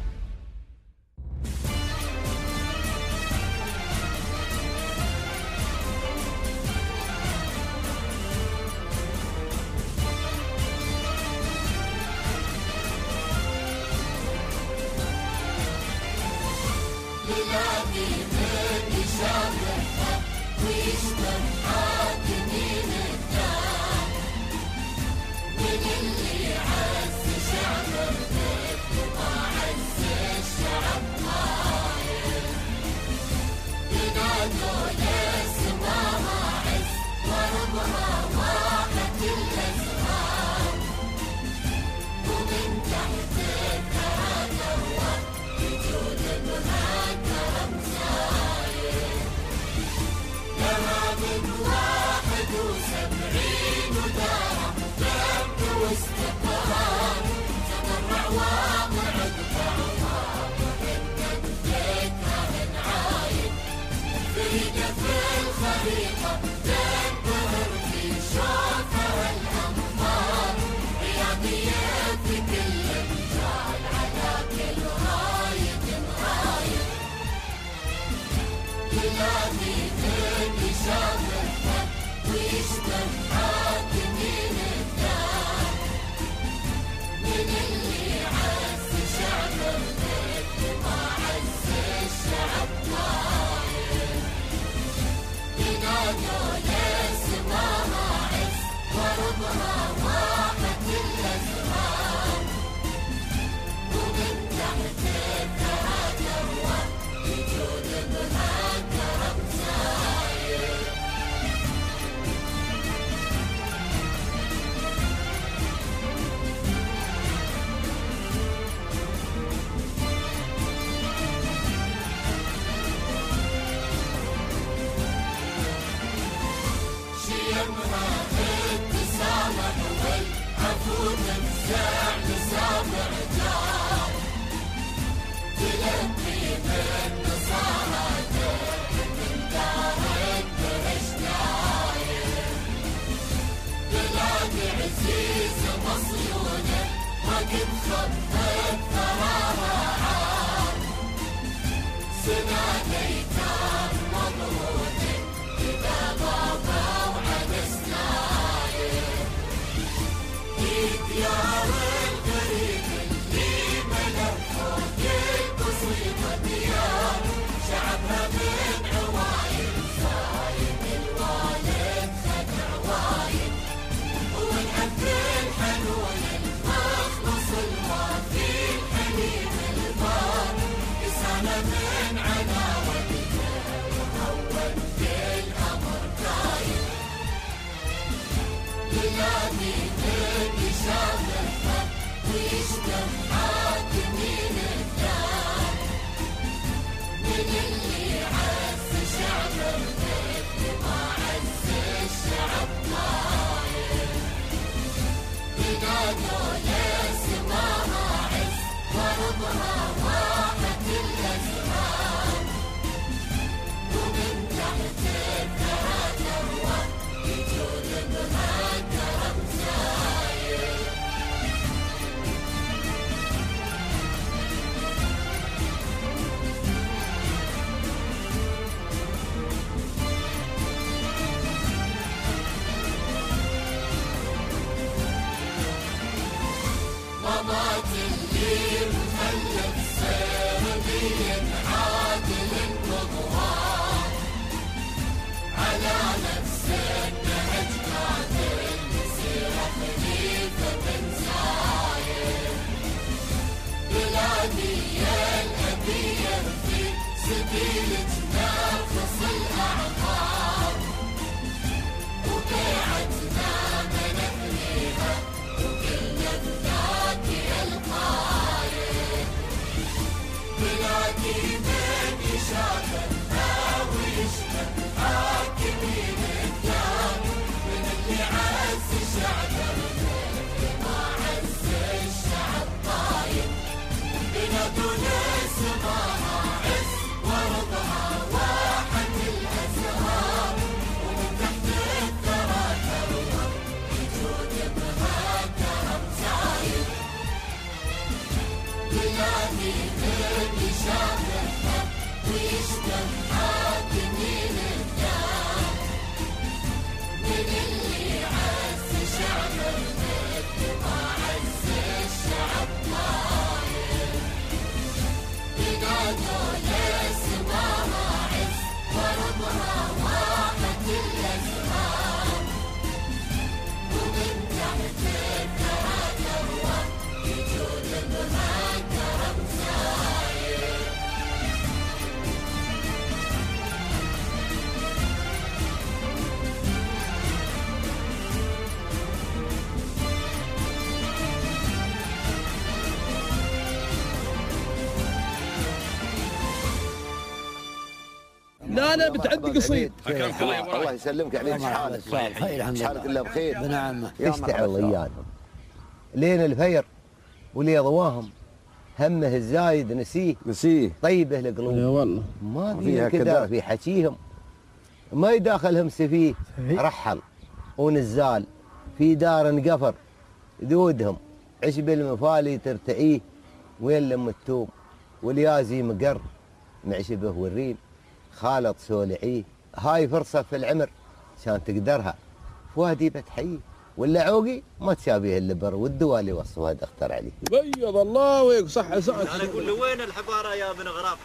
Speaker 20: لا بتعدي قصيد.
Speaker 21: الله يسلمك عليك. شحالك الله بخير.
Speaker 22: بنعمة.
Speaker 21: اشتعل اياهم لين الفير واللي ضواهم همه الزايد نسيه طيبه القلوب.
Speaker 22: يا والله
Speaker 21: ما فيها كذا في حكيهم، ما يداخلهم سفيه رحل ونزال في دار انقفر ذودهم عشب المفالي ترتعيه وين لم التوم واليازي مقر معشبه والريم خالط سولعيه. هاي فرصة في العمر عشان تقدرها فؤادي بتحييه ولا عوقي ما تشابيه اللبر والدوالي وصفها دختر عليه.
Speaker 20: بيض الله ويك صح.
Speaker 23: انا اقول له وين الحبارة يا بن غراب؟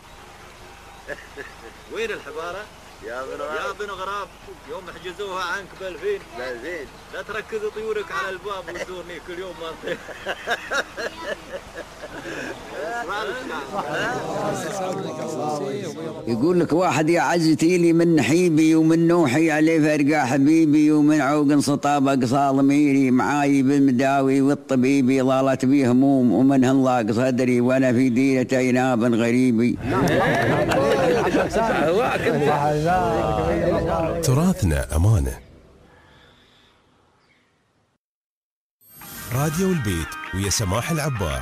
Speaker 23: وين الحبارة يا بن غراب؟ يوم حجزوها عنك بالفين لا تركز طيورك على الباب وتزورني كل يوم ما
Speaker 22: يقول لك واحد يا عزتي لي من نحيبي ومن نوحي عليه فرقة حبيبي ومن عوق سطاب أقصى ضميري معاي بالمداوي والطبيبي ضالت بي هموم ومنها ضاق صدري وانا في ديرة عناب غريبي.
Speaker 1: تراثنا أمانة. راديو البيت ويا سماح العبار.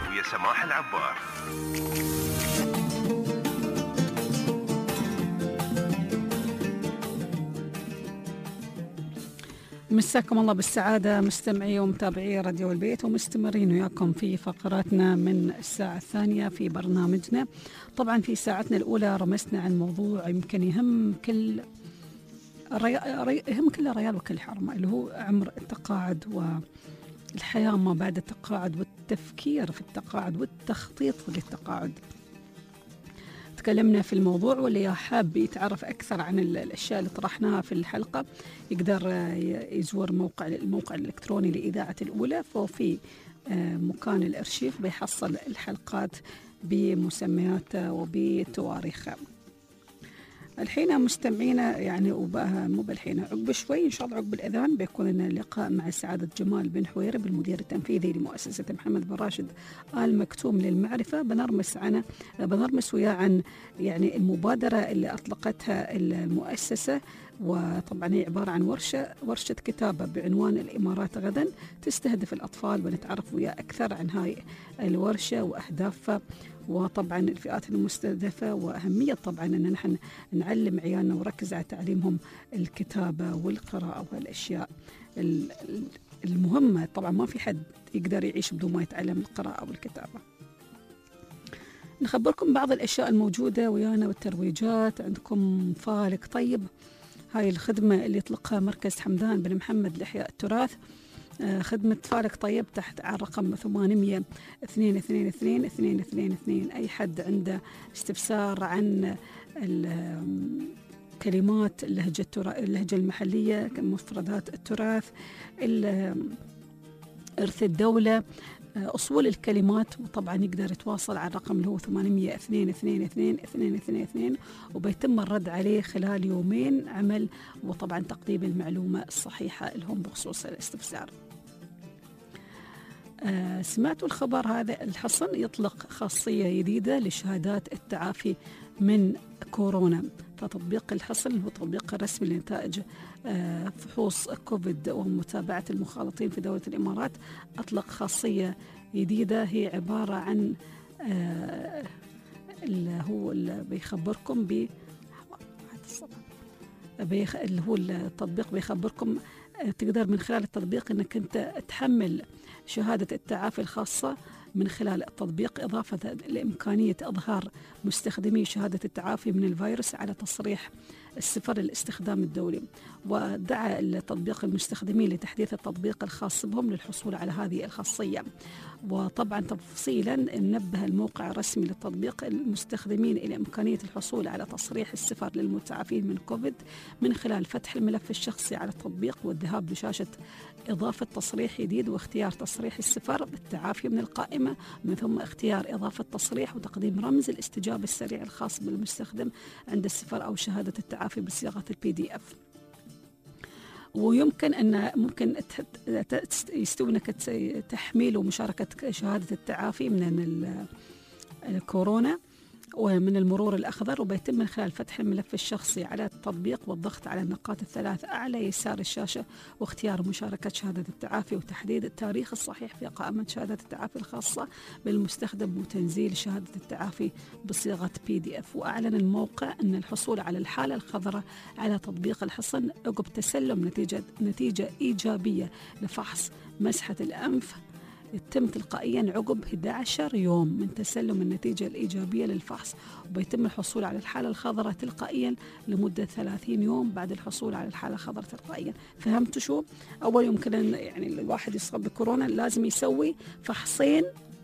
Speaker 2: مساكم الله بالسعادة مستمعي ومتابعي راديو البيت، ومستمرين وياكم في فقراتنا من الساعة الثانية في برنامجنا. طبعا في ساعتنا الأولى رمسنا عن موضوع يمكن يهم كل ريال وكل حرمة، اللي هو عمر التقاعد والحياة ما بعد التقاعد والتفكير في التقاعد والتخطيط للتقاعد. تكلمنا في الموضوع، واللي حاب يتعرف أكثر عن الأشياء اللي طرحناها في الحلقة يقدر يزور الموقع الإلكتروني لإذاعة الأولى، ففي مكان الأرشيف بيحصل الحلقات بمسمياتها وبتواريخها. الحين مستمعينا يعني مو بالحين، عقب شوي إن شاء الله عقب الأذان بيكون لنا لقاء مع سعادة جمال بن حويرب المدير التنفيذي لمؤسسة محمد بن راشد آل مكتوم للمعرفة. بنرمس وياه عن يعني المبادرة اللي أطلقتها المؤسسة، وطبعا هي عبارة عن ورشة كتابة بعنوان الإمارات غدا تستهدف الأطفال، ونتعرف وياه أكثر عن هاي الورشة وأهدافها وطبعا الفئات المستهدفة، وأهمية طبعا أن نحن نعلم عيالنا ونركز على تعليمهم الكتابة والقراءة والأشياء المهمة. طبعا ما في حد يقدر يعيش بدون ما يتعلم القراءة والكتابة. نخبركم بعض الأشياء الموجودة ويانا والترويجات. عندكم فالك طيب، هاي الخدمة اللي يطلقها مركز حمدان بن محمد لإحياء التراث. خدمة فالك طيب تحت على الرقم 800-222-222. أي حد عنده استفسار عن كلمات اللهجة المحلية، مفردات التراث، إرث الدولة، أصول الكلمات، وطبعا يقدر يتواصل على الرقم اللي هو 800-222-222، وبيتم الرد عليه خلال يومين عمل، وطبعا تقديم المعلومة الصحيحة لهم بخصوص الاستفسار. سمعتوا الخبر هذا؟ الحصن يطلق خاصية جديدة لشهادات التعافي من كورونا. فتطبيق الحصن هو التطبيق الرسمي لنتائج فحوص كوفيد ومتابعة المخالطين في دولة الإمارات. أطلق خاصية جديدة هي عبارة عن اللي هو اللي بيخبركم اللي هو التطبيق بيخبركم تقدر من خلال التطبيق أنك أنت تحمل شهادة التعافي الخاصة من خلال التطبيق، إضافة لإمكانية إظهار مستخدمي شهادة التعافي من الفيروس على تصريح السفر للاستخدام الدولي. ودعا التطبيق المستخدمين لتحديث التطبيق الخاص بهم للحصول على هذه الخاصية. وطبعا تفصيلا نبه الموقع الرسمي للتطبيق المستخدمين إلى إمكانية الحصول على تصريح السفر للمتعافين من كوفيد من خلال فتح الملف الشخصي على التطبيق والذهاب لشاشة إضافة تصريح جديد واختيار تصريح السفر بالتعافي من القائمة، من ثم اختيار إضافة تصريح وتقديم رمز الاستجابة السريع الخاص بالمستخدم عند السفر أو شهادة التعافي بصيغة الPDF. ويمكن أن ممكن يستوونك تحميل ومشاركة شهادة التعافي من الكورونا ومن المرور الأخضر، وبيتم من خلال فتح الملف الشخصي على التطبيق والضغط على النقاط الثلاث أعلى يسار الشاشة واختيار مشاركة شهادة التعافي وتحديد التاريخ الصحيح في قائمة شهادة التعافي الخاصة بالمستخدم وتنزيل شهادة التعافي بصيغة PDF. وأعلن الموقع أن الحصول على الحالة الخضراء على تطبيق الحصن عقب تسلم نتيجة إيجابية لفحص مسحة الأنف يتم تلقائيا عقب 11 يوم من تسلم النتيجة الإيجابية للفحص، وبيتم الحصول على الحالة الخضراء تلقائيا لمدة 30 يوم بعد الحصول على الحالة الخضراء تلقائيا. فهمتوا شو؟ أول يمكن أن يعني الواحد يصاب بكورونا لازم يسوي فحصين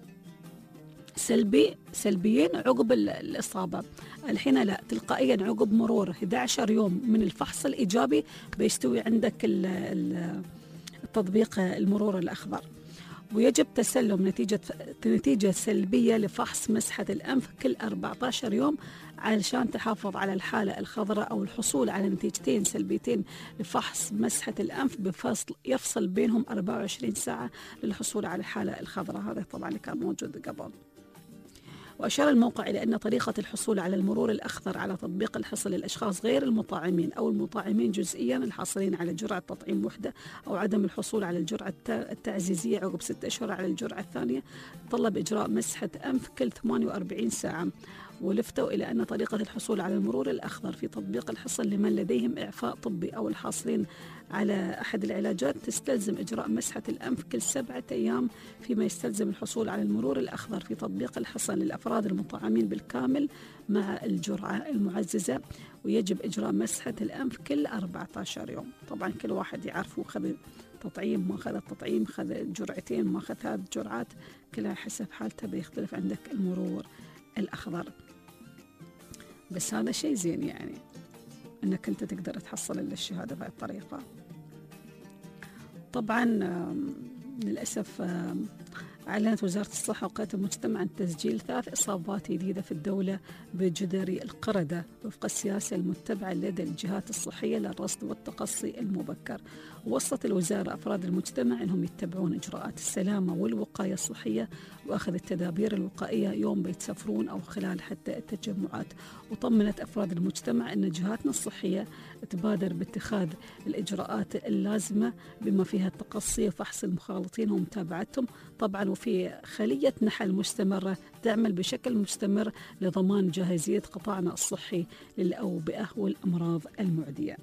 Speaker 2: سلبيين عقب الإصابة. الحين لا، تلقائيا عقب مرور 11 يوم من الفحص الإيجابي بيستوي عندك التطبيق المرور الأخضر. ويجب تسلم نتيجة سلبية لفحص مسحة الأنف كل 14 يوم علشان تحافظ على الحالة الخضراء، أو الحصول على نتيجتين سلبيتين لفحص مسحة الأنف يفصل بينهم 24 ساعة للحصول على الحالة الخضراء. هذا طبعا اللي كان موجود قبل. وأشار الموقع إلى أن طريقة الحصول على المرور الأخضر على تطبيق الحصن للأشخاص غير المطعمين أو المطعمين جزئيا الحاصلين على جرعة تطعيم وحدة أو عدم الحصول على الجرعة التعزيزية عقب 6 أشهر على الجرعة الثانية طلب إجراء مسحة أنف كل 48 ساعة. ولفتوا إلى أن طريقة الحصول على المرور الأخضر في تطبيق الحصن لمن لديهم إعفاء طبي أو الحاصلين على أحد العلاجات تستلزم إجراء مسحة الأنف كل 7 أيام، فيما يستلزم الحصول على المرور الأخضر في تطبيق الحصن للأفراد المطعمين بالكامل مع الجرعة المعززة، ويجب إجراء مسحة الأنف كل 14 يوم. طبعا كل واحد يعرف خذ تطعيم ما أخذ التطعيم، خذ جرعتين ما أخذ 3 جرعات، كلها حسب حالته بيختلف عندك المرور الأخضر. بس هذا شيء زين يعني أنك أنت تقدر تحصل الشهادة بهذه الطريقة. طبعا للأسف أعلنت وزارة الصحة وقاية المجتمع عن تسجيل 3 إصابات جديدة في الدولة بجدري القردة وفق السياسة المتبعة لدى الجهات الصحية للرصد والتقصي المبكر. ووصت الوزارة أفراد المجتمع أنهم يتبعون إجراءات السلامة والوقاية الصحية وأخذ التدابير الوقائية يوم بيتسافرون أو خلال حتى التجمعات. وطمنت أفراد المجتمع أن جهاتنا الصحية تبادر باتخاذ الإجراءات اللازمة بما فيها التقصي وفحص المخالطين ومتابعتهم طبعا، وفي خلية نحل مستمرة تعمل بشكل مستمر لضمان جاهزية قطاعنا الصحي للأوبئة والأمراض المعدية.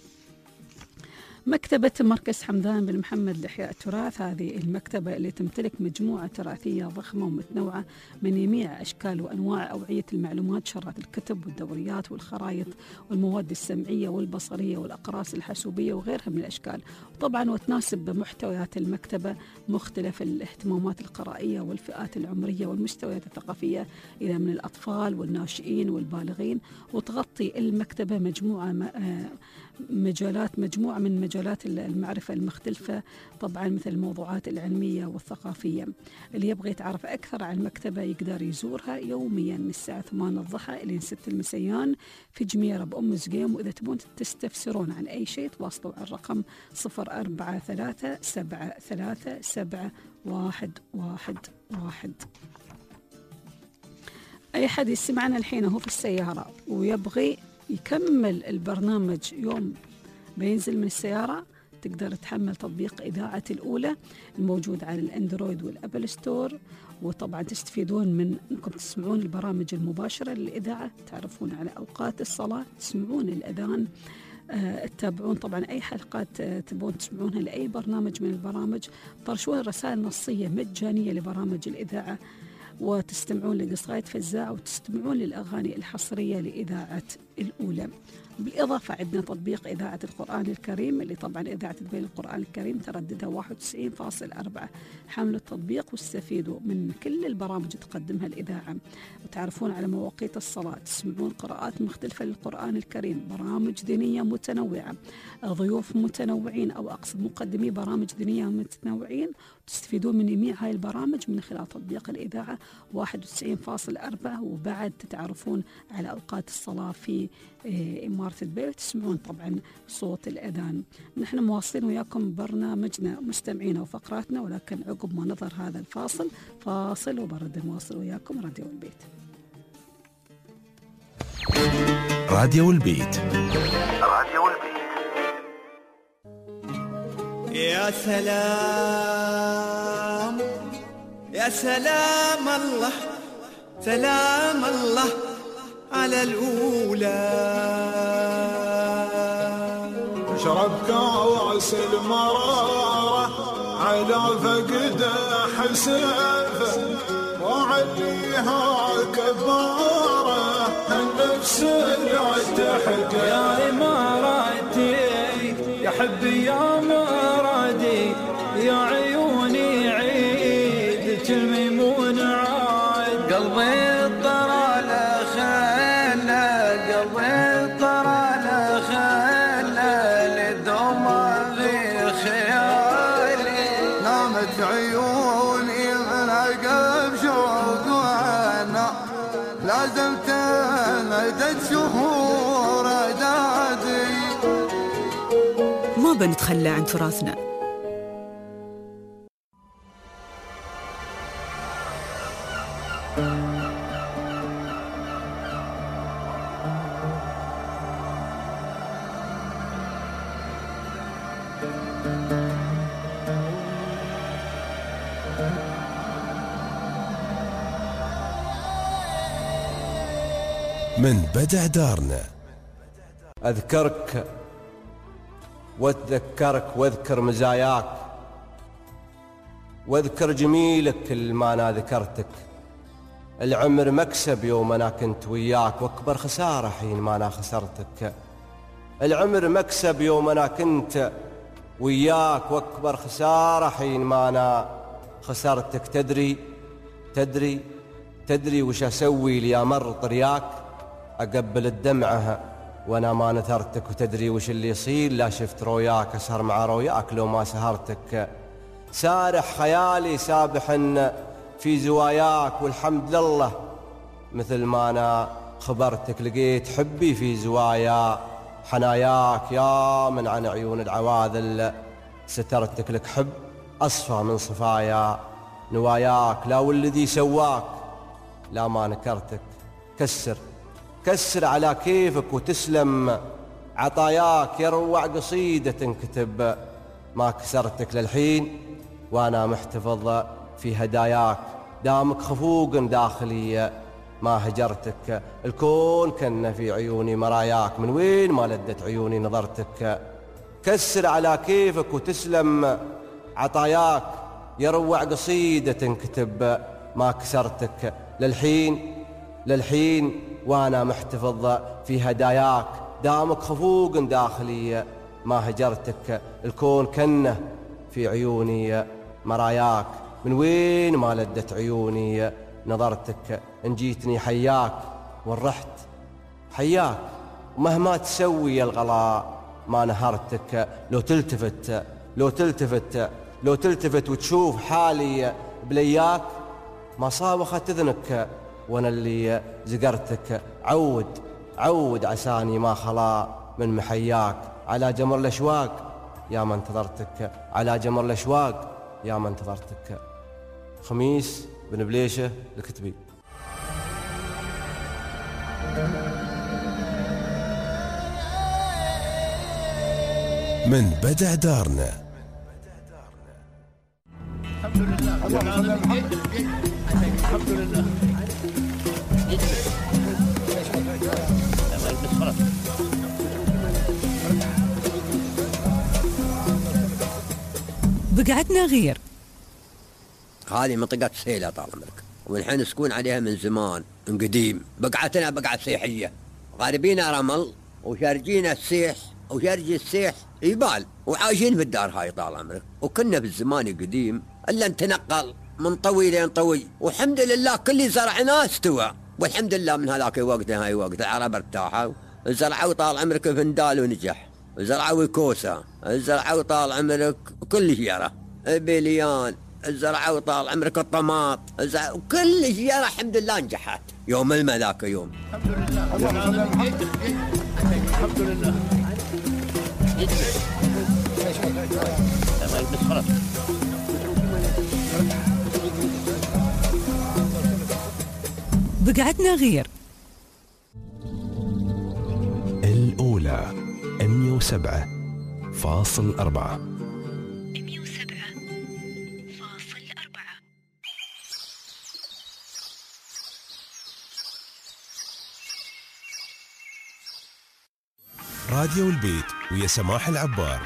Speaker 2: مكتبة مركز حمدان بن محمد لإحياء التراث، هذه المكتبة اللي تمتلك مجموعة تراثية ضخمة ومتنوعة من جميع أشكال وأنواع أوعية المعلومات، شرات الكتب والدوريات والخرائط والمواد السمعية والبصرية والأقراص الحاسوبية وغيرها من الأشكال. طبعا وتناسب بمحتويات المكتبة مختلف الاهتمامات القرائية والفئات العمرية والمستويات الثقافية إلى من الأطفال والناشئين والبالغين. وتغطي المكتبة مجموعة من مجالات المعرفة المختلفة، طبعا مثل الموضوعات العلمية والثقافية. اللي يبغى يتعرف أكثر عن المكتبة يقدر يزورها يوميا من الساعة 8 الضحى إلى 6 المساء في جميرة بأم زقيم. وإذا تبون تستفسرون عن أي شيء تواصلوا على الرقم 0437371111. أي حد يسمعنا الحين هو في السيارة ويبغي يكمل البرنامج يوم بينزل من السيارة، تقدر تحمل تطبيق إذاعة الأولى الموجود على الأندرويد والأبل ستور. وطبعا تستفيدون من أنكم تسمعون البرامج المباشرة للإذاعة، تعرفون على أوقات الصلاة، تسمعون الأذان، تتابعون طبعا أي حلقات تبون تسمعونها لأي برنامج من البرامج، طرشون رسائل نصية مجانية لبرامج الإذاعة، وتستمعون لقصائد فزاعة وتستمعون للأغاني الحصرية لإذاعة الأولى. بالإضافة عندنا تطبيق إذاعة القرآن الكريم اللي طبعا إذاعة بين القرآن الكريم ترددها 91.4. حملوا التطبيق واستفيدوا من كل البرامج اللي تقدمها الإذاعة، وتعرفون على مواقيت الصلاة، تسمعون قراءات مختلفة للقرآن الكريم، برامج دينية متنوعة، ضيوف متنوعين أو أقصد مقدمي برامج دينية متنوعين، تستفيدون من جميع هاي البرامج من خلال تطبيق الإذاعة 91.4. وبعد تتعرفون على أوقات الصلاة في إمارة البيت، تسمعون طبعا صوت الأذان. نحن مواصلين وياكم برنامجنا مستمعينا وفقراتنا، ولكن عقب ما نظهر هذا فاصل وبرد نواصل وياكم راديو البيت.
Speaker 1: راديو البيت.
Speaker 14: راديو البيت.
Speaker 16: يا سلام يا سلام الله، سلام الله على الأولى.
Speaker 4: شرب كاس المرارة على فقد حسافة، وعليها كبارة النفس لا تحقق.
Speaker 6: يا إماراتي يا حبي يا مرادي، يا عيوني عيدك الميمون عاد.
Speaker 16: قلبي
Speaker 5: ما بنتخلى عن تراثنا.
Speaker 1: من بدع دارنا.
Speaker 7: أذكرك وأتذكرك واذكر مزاياك، واذكر جميلك كل ما أنا ذكرتك. العمر مكسب يوم أنا كنت وياك، واكبر خسارة حين ما أنا خسرتك. العمر مكسب يوم أنا كنت وياك، واكبر خسارة حين ما أنا خسرتك. تدري وش أسوي لي أمر طرياك؟ أقبل الدمعة وأنا ما نثرتك. وتدري وش اللي يصير لا شفت روياك؟ أسهر مع روياك لو ما سهرتك. سارح خيالي سابحا في زواياك، والحمد لله مثل ما أنا خبرتك لقيت حبي في زوايا حناياك. يا من عن عيون العواذل سترتك، لك حب أصفى من صفايا نواياك. لا والذي سواك لا ما نكرتك. كسر على كيفك وتسلم عطاياك. يروع قصيدة تنكتب ما كسرتك للحين، وأنا محتفظ في هداياك. دامك خفوق داخلي ما هجرتك. الكون كان في عيوني مراياك، من وين ما لدت عيوني نظرتك. كسر على كيفك وتسلم عطاياك. يروع قصيدة تنكتب ما كسرتك للحين وأنا محتفظ في هداياك. دامك خفوق داخلي ما هجرتك. الكون كنه في عيوني مراياك، من وين ما لدت عيوني نظرتك. إن جيتني حياك وإن رحت حياك، ومهما تسوي يا الغلاء ما نهرتك. لو تلتفت وتشوف حالي بلياك، ما صاوخت إذنك وانا اللي زقرتك. عود عساني ما خلا من محياك. على جمر الاشواق يا من انتظرتك، على جمر الاشواق يا من انتظرتك. خميس بن بليشه الكتبي.
Speaker 1: من بدع دارنا.
Speaker 16: الحمد لله.
Speaker 5: بقعتنا غير.
Speaker 24: هذه منطقة سيلة طال عمرك، ونحن نسكن عليها من زمان من قديم. بقعتنا بقعة سياحية قاربين رمل وشارجين السيح وشارج السيح يبال وعايشين في الدار هاي طال عمرك. وكنا في الزمان القديم الا نتنقل من طوي لين طوي، والحمد لله كل زرعناه استوى، والحمد لله من هذاك الوقت هاي وقت العرب ارتاحوا، زرعوا طال عمرك فندال ونجح، زرعوا كوسه، زرعوا طال عمرك كل شيره، بليان، زرعوا طال عمرك الطماط، وكل شيره الحمد لله نجحت. يوم الماء ذاك يوم
Speaker 16: الحمد لله.
Speaker 5: بقعتنا غير.
Speaker 1: الأولى 107.4. راديو البيت ويا سماح العبار.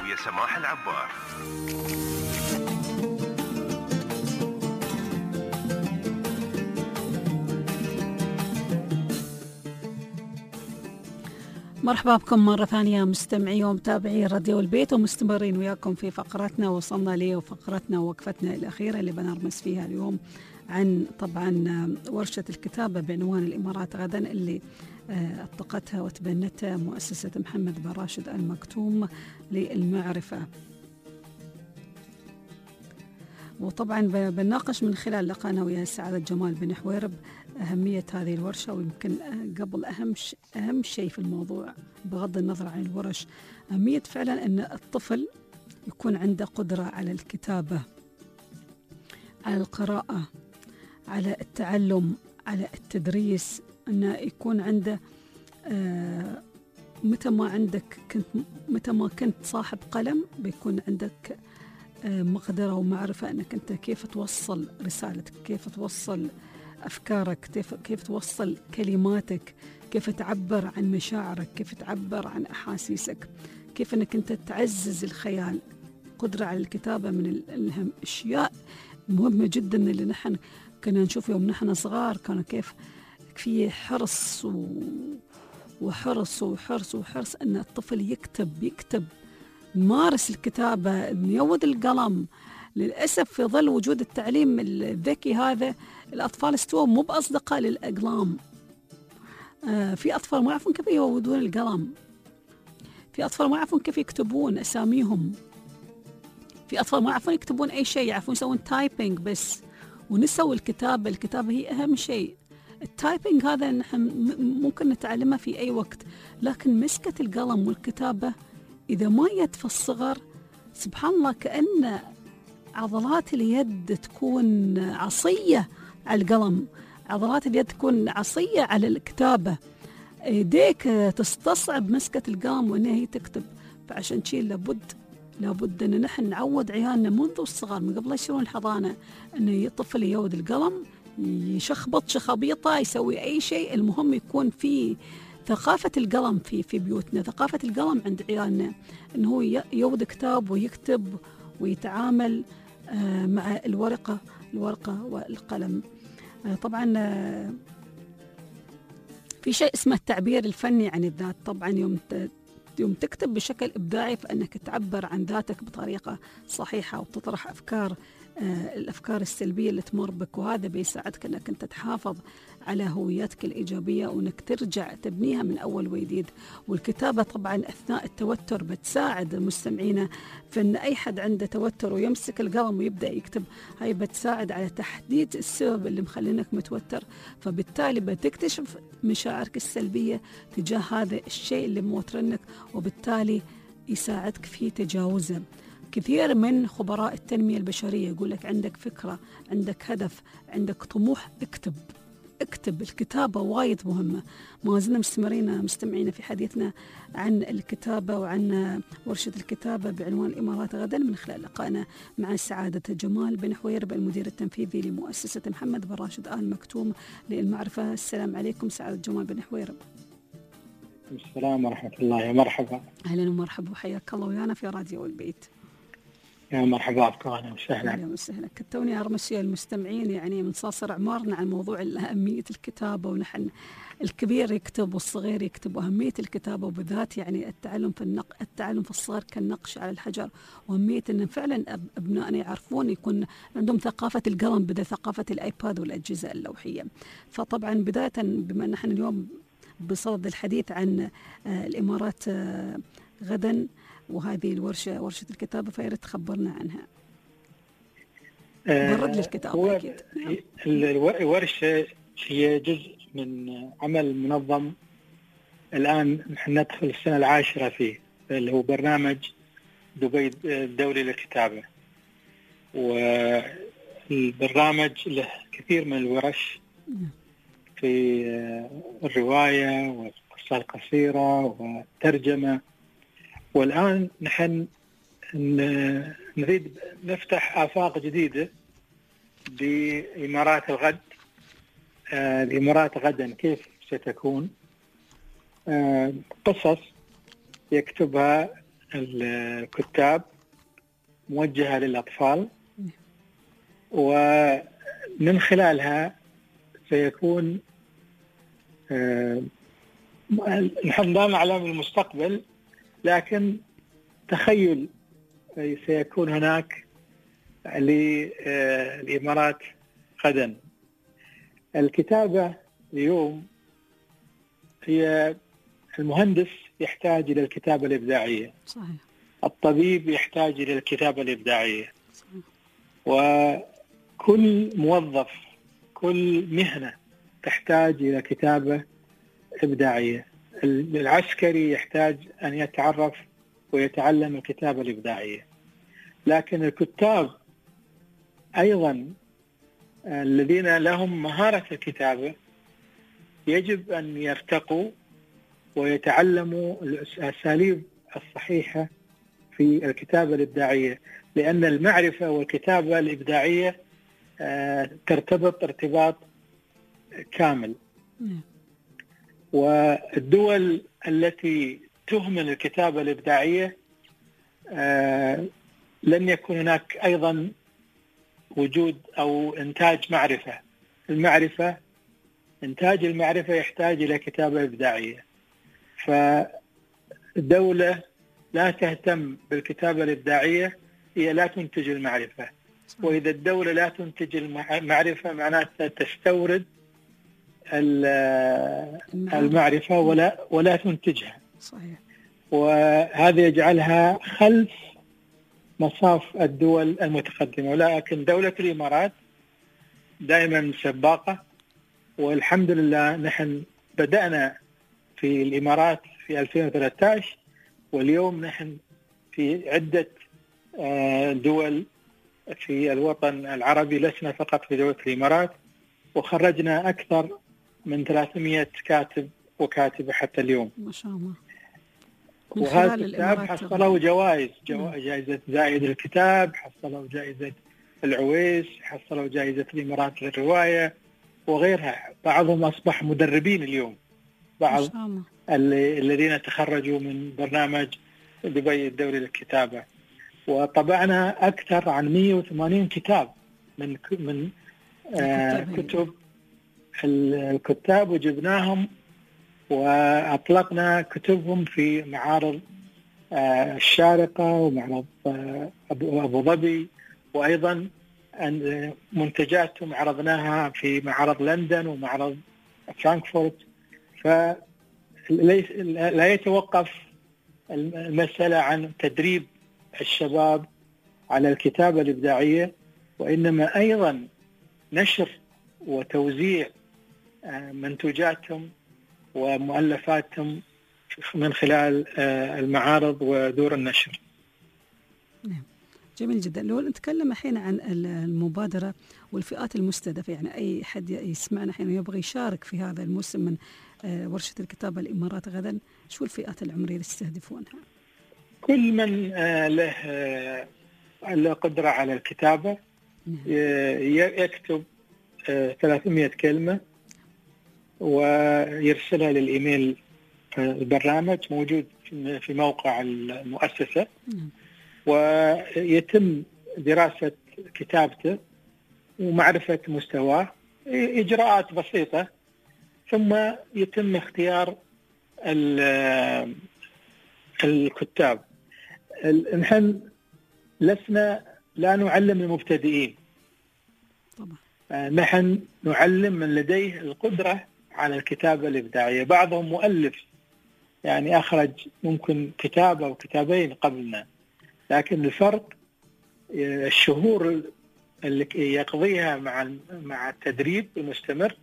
Speaker 2: مرحبا بكم مرة ثانية مستمعي ومتابعي راديو البيت، ومستمرين وياكم في فقرتنا. وصلنا لي وفقرتنا ووقفتنا الأخيرة اللي بنرمس فيها اليوم عن طبعا ورشة الكتابة بعنوان الإمارات غدا اللي أطلقتها وتبنتها مؤسسة محمد بن راشد آل مكتوم للمعرفة. وطبعا بنناقش من خلال لقانا ويا سعادة جمال بن حويرب أهمية هذه الورشة، ويمكن قبل أهم شيء في الموضوع بغض النظر عن الورش، أهمية فعلا أن الطفل يكون عنده قدرة على الكتابة، على القراءة، على التعلم، على التدريس، أنه يكون عنده متى ما كنت صاحب قلم بيكون عندك مقدرة ومعرفة أنك أنت كيف توصل رسالتك، كيف توصل أفكارك، كيف توصل كلماتك، كيف تعبر عن مشاعرك، كيف تعبر عن أحاسيسك، كيف أنك أنت تعزز الخيال. قدرة على الكتابة من الأشياء مهمة جدا اللي نحن كنا نشوف يوم نحن صغار، كانوا كيف في حرص وحرص وحرص وحرص أن الطفل يكتب مارس الكتابة، يود القلم. للأسف في ظل وجود التعليم الذكي هذا الأطفال استووا مو بأصدقاء للأقلام. في أطفال ما يعرفون كيف يودون القلم، في أطفال ما يعرفون كيف يكتبون أساميهم، في أطفال ما يعرفون يكتبون أي شيء، يعرفون يسوون تايبينج بس، ونسوا الكتابة هي أهم شيء. التايبينج هذا نحن ممكن نتعلمه في أي وقت، لكن مسكة القلم والكتابة إذا ما جت في الصغر سبحان الله كأن عضلات اليد تكون عصية على القلم، عضلات اليد تكون عصية على الكتابة، يديك تستصعب مسكة القلم وإنها هي تكتب. فعشان شيء لابد أن نحن نعود عيالنا منذ الصغر من قبل يصيرون الحضانة أن الطفل يود القلم، يشخبط شخبيطة، يسوي أي شيء، المهم يكون في ثقافة القلم في بيوتنا، ثقافة القلم عند عيالنا، أنه هو يود كتاب ويكتب ويتعامل مع الورقة والقلم. طبعا في شيء اسمه التعبير الفني عن الذات. طبعا يوم تكتب بشكل إبداعي فإنك تعبر عن ذاتك بطريقة صحيحة وتطرح الأفكار السلبية اللي تمر بك، وهذا بيساعدك أنك أنت تحافظ على هويتك الإيجابية وأنك ترجع تبنيها من أول وجديد. والكتابة طبعا أثناء التوتر بتساعد المستمعين في أن أي حد عنده توتر ويمسك القلم ويبدأ يكتب، هاي بتساعد على تحديد السبب اللي مخلينك متوتر، فبالتالي بتكتشف مشاعرك السلبية تجاه هذا الشيء اللي موترنك، وبالتالي يساعدك في تجاوزه. كثير من خبراء التنمية البشرية يقول لك عندك فكرة، عندك هدف، عندك طموح، اكتب. الكتابة وايد مهمة. ما زلنا مستمعين في حديثنا عن الكتابة وعن ورشة الكتابة بعنوان الإمارات غدا من خلال لقائنا مع سعادة جمال بن حويرب المدير التنفيذي لمؤسسة محمد بن راشد آل مكتوم للمعرفة. السلام عليكم سعادة جمال بن حويرب.
Speaker 8: السلام ورحمة الله ومرحبا.
Speaker 2: أهلا ومرحبا وحياك الله ويانا في راديو البيت.
Speaker 8: يا مرحبا بكم، أهلا وسهلا.
Speaker 2: أهلا وسهلا. كتوني أرمسي المستمعين يعني من صاصر عمارنا عن موضوع أهمية الكتابة، ونحن الكبير يكتب والصغير يكتب، وأهمية الكتابة وبالذات يعني التعلم في الصغر كالنقش على الحجر، وأهمية أن فعلا أبنائنا يعرفون يكون عندهم ثقافة القلم بدل ثقافة الآيباد والأجهزة اللوحية. فطبعا بداية بما أن نحن اليوم بصدد الحديث عن الإمارات غدا وهذه الورشة، ورشة الكتابة، فياريت تخبرنا عنها. برد للكتابة أكيد.
Speaker 8: الورشة هي جزء من عمل منظم الآن نحن ندخل السنة العاشرة فيه، اللي هو برنامج دبي الدولي للكتابة. والبرنامج له كثير من الورش في الرواية والقصة القصيرة والترجمة. والآن نحن نريد نفتح آفاق جديدة بإمارات الغد. الإمارات غدا كيف ستكون؟ قصص يكتبها الكتاب موجهة للأطفال، ومن خلالها سيكون نحن لا نعلم المستقبل، لكن تخيل سيكون هناك للإمارات غدا. الكتابة اليوم هي المهندس يحتاج إلى الكتابة الإبداعية،
Speaker 2: صحيح.
Speaker 8: الطبيب يحتاج إلى الكتابة الإبداعية، صحيح. وكل موظف، كل مهنة تحتاج إلى كتابة إبداعية. العسكري يحتاج أن يتعرف ويتعلم الكتابة الإبداعية، لكن الكتاب أيضا الذين لهم مهارة الكتابة يجب أن يرتقوا ويتعلموا الأساليب الصحيحة في الكتابة الإبداعية، لأن المعرفة والكتابة الإبداعية ترتبط ارتباط كامل. والدول التي تهمل الكتابة الإبداعية لن يكون هناك أيضا وجود أو إنتاج معرفة. إنتاج المعرفة يحتاج إلى كتابة إبداعية. فالدولة لا تهتم بالكتابة الإبداعية هي لا تنتج المعرفة، وإذا الدولة لا تنتج المعرفة معناتها تستورد المعرفة ولا تنتجها.
Speaker 2: صحيح.
Speaker 8: وهذا يجعلها خلف مصاف الدول المتقدمة. ولكن دولة الإمارات دائما سباقة، والحمد لله نحن بدأنا في الإمارات في 2013، واليوم نحن في عدة دول في الوطن العربي، لسنا فقط في دولة الإمارات، وخرجنا أكثر من 300 كاتب وكاتبة حتى اليوم
Speaker 2: ما شاء الله.
Speaker 8: وهذا الكتاب حصلوا جوائز، جائزة زايد الكتاب، حصلوا جائزة العويس، حصلوا جائزة الإمارات للرواية وغيرها. بعضهم أصبح مدربين اليوم، بعض الذين تخرجوا من برنامج دبي الدولي للكتابة. وطبعنا أكثر عن 180 كتاب من كتب الكتاب، وجبناهم وأطلقنا كتبهم في معارض الشارقة ومعرض أبو ظبي، وأيضا منتجاتهم عرضناها في معرض لندن ومعرض فرانكفورت. فلا يتوقف المسألة عن تدريب الشباب على الكتابة الإبداعية، وإنما أيضا نشر وتوزيع منتوجاتهم ومؤلفاتهم من خلال المعارض ودور النشر.
Speaker 2: جميل جدا. لو نتكلم الحين عن المبادرة والفئات المستهدفة، يعني أي حد يسمعنا الحين يبغى يشارك في هذا الموسم من ورشة الكتابة الإمارات غدا، شو الفئات العمرية اللي تستهدفونها؟
Speaker 8: كل من له قدرة على الكتابة يكتب 300 كلمة ويرسلها للإيميل. البرنامج موجود في موقع المؤسسة، ويتم دراسة كتابته ومعرفة مستواه، إجراءات بسيطة، ثم يتم اختيار الكتاب. نحن لا نعلم المبتدئين طبعا. نحن نعلم من لديه القدرة على الكتابة الإبداعية. بعضهم مؤلف يعني أخرج ممكن كتاب أو كتابين قبلنا، لكن الفرق الشهور اللي يقضيها مع التدريب المستمر،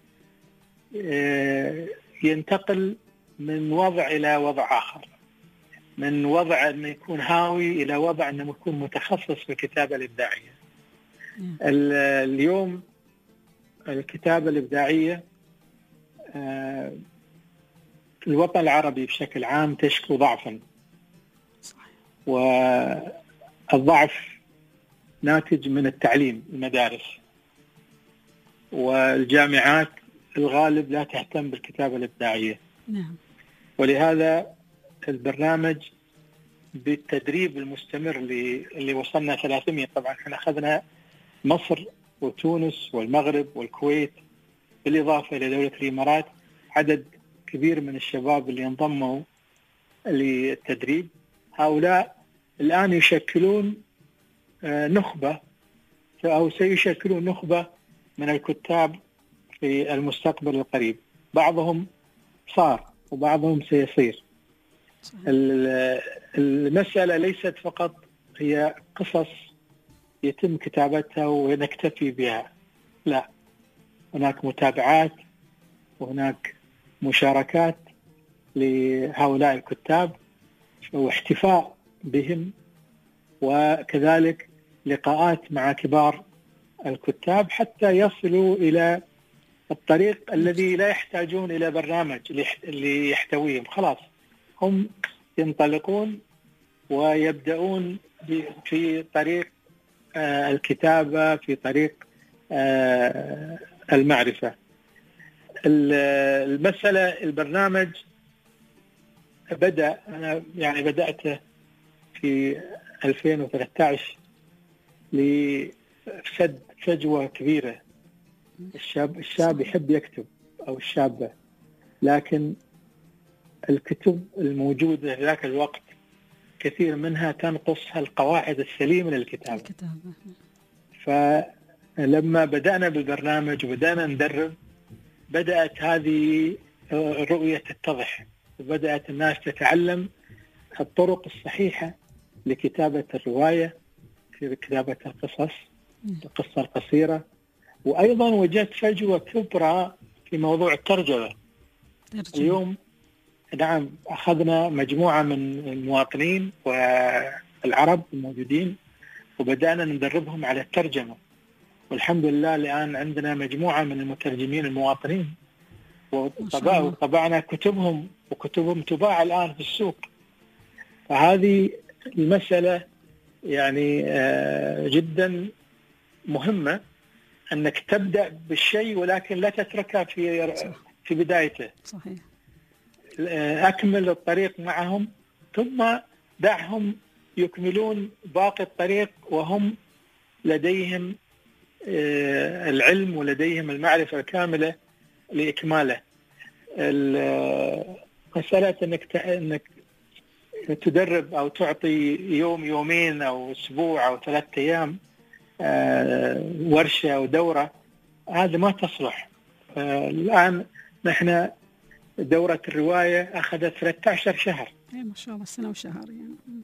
Speaker 8: ينتقل من وضع إلى وضع آخر، من وضع أنه يكون هاوي إلى وضع أنه يكون متخصص في الكتابة الإبداعية. اليوم الكتابة الإبداعية في الوطن العربي بشكل عام تشكو ضعفا، والضعف ناتج من التعليم، المدارس والجامعات الغالب لا تهتم بالكتابة الإبداعية.
Speaker 2: نعم.
Speaker 8: ولهذا البرنامج بالتدريب المستمر اللي وصلنا 300، طبعا احنا أخذنا مصر وتونس والمغرب والكويت بالإضافة إلى دولة الإمارات، عدد كبير من الشباب اللي انضموا للتدريب. هؤلاء الآن يشكلون نخبة أو سيشكلون نخبة من الكتاب في المستقبل القريب. بعضهم صار وبعضهم سيصير. المسألة ليست فقط هي قصص يتم كتابتها ونكتفي بها، لا، هناك متابعات وهناك مشاركات لهؤلاء الكتاب واحتفاء بهم، وكذلك لقاءات مع كبار الكتاب حتى يصلوا إلى الطريق الذي لا يحتاجون إلى برنامج اللي يحتويهم. خلاص هم ينطلقون ويبدأون في طريق الكتابة، في طريق المعرفة. المسألة البرنامج أنا يعني بدأته في 2013 لسد فجوة كبيرة. الشاب يحب يكتب أو الشابة، لكن الكتب الموجودة في ذاك الوقت كثير منها تنقص القواعد السليمة للكتابة. فلما بدأنا بالبرنامج وبدأنا ندرب، بدأت هذه الرؤية تتضح، وبدأت الناس تتعلم الطرق الصحيحة لكتابة الرواية، في كتابة القصص، القصة القصيرة. وأيضا وجدت فجوة كبرى في موضوع الترجمة. اليوم نعم أخذنا مجموعة من المواطنين والعرب الموجودين وبدأنا ندربهم على الترجمة، والحمد لله الآن عندنا مجموعة من المترجمين المواطنين، وطبعنا كتبهم وكتبهم تباع الآن في السوق. فهذه المسألة يعني جدا مهمة، أنك تبدأ بالشيء ولكن لا تتركها في بدايته.
Speaker 2: صحيح.
Speaker 8: أكمل الطريق معهم ثم دعهم يكملون باقي الطريق وهم لديهم العلم ولديهم المعرفة الكاملة لإكماله. مسألة أنك تدرب أو تعطي يوم يومين أو أسبوع أو 3 أيام ورشة أو دورة، هذا ما تصلح. الآن نحن دورة الرواية أخذت 13 شهر.
Speaker 2: ما شاء الله، سنة وشهر يعني.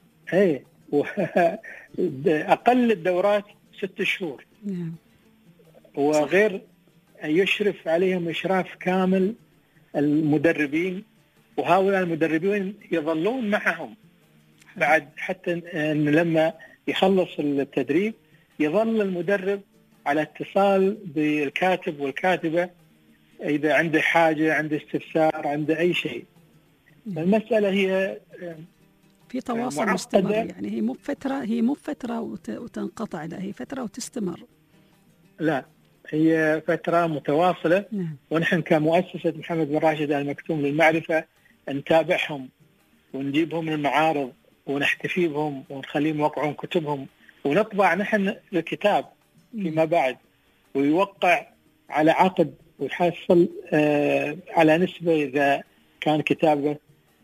Speaker 8: أقل الدورات 6 شهور.
Speaker 2: نعم.
Speaker 8: وغير يشرف عليهم إشراف كامل المدربين، وهؤلاء المدربين يظلون معهم بعد، حتى إن لما يخلص التدريب يظل المدرب على اتصال بالكاتب والكاتبة إذا عنده حاجة، عنده استفسار، عنده أي شيء. المسألة هي
Speaker 2: في تواصل مستمر، يعني هي مو فترة وتنقطع، لا هي فترة وتستمر.
Speaker 8: لا، هي فترة متواصلة. ونحن كمؤسسة محمد بن راشد آل مكتوم للمعرفة نتابعهم ونجيبهم من المعارض ونحتفي بهم ونخليهم يوقعون كتبهم، ونطبع نحن الكتاب فيما بعد، ويوقع على عقد ويحصل على نسبة إذا كان كتابه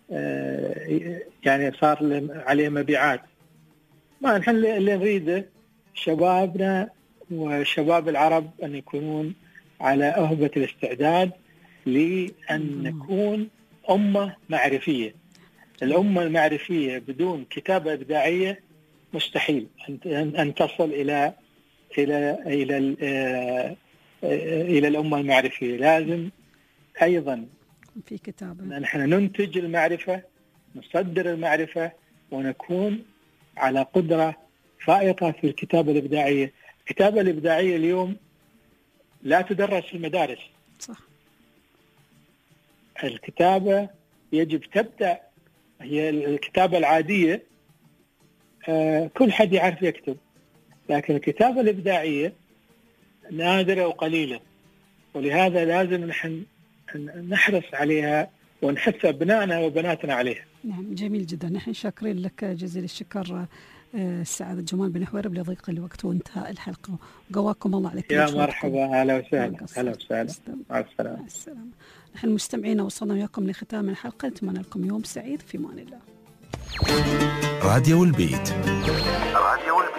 Speaker 8: يعني صار عليه مبيعات. ما نحن اللي نريده شبابنا وشباب العرب أن يكونون على أهبة الاستعداد لأن نكون أمة معرفية. الأمة المعرفية بدون كتابة إبداعية مستحيل أن تصل إلى الأمة المعرفية. لازم أيضا
Speaker 2: في كتابة
Speaker 8: نحن ننتج المعرفة، نصدر المعرفة، ونكون على قدرة فائقة في الكتابة الإبداعية. الكتابة الإبداعية اليوم لا تدرس في المدارس.
Speaker 2: صح.
Speaker 8: الكتابة يجب تبدأ، هي الكتابة العادية كل حد يعرف يكتب، لكن الكتابة الإبداعية نادرة وقليلة، ولهذا لازم نحن نحرص عليها ونحث أبنائنا وبناتنا عليها.
Speaker 2: نعم، جميل جدا. نحن شاكرين لك جزيل الشكر السعادة جمال بن حويرب لضيق الوقت وانتهاء الحلقة، وقواكم الله عليك.
Speaker 8: يا مرحبا، هلا وسهلا. هلا وسهلا، مع السلامة.
Speaker 2: نحن مستمعين وصلنا وياكم لختام الحلقة، نتمنى لكم يوم سعيد في امان الله.
Speaker 1: راديو البيت.
Speaker 14: راديو البيت.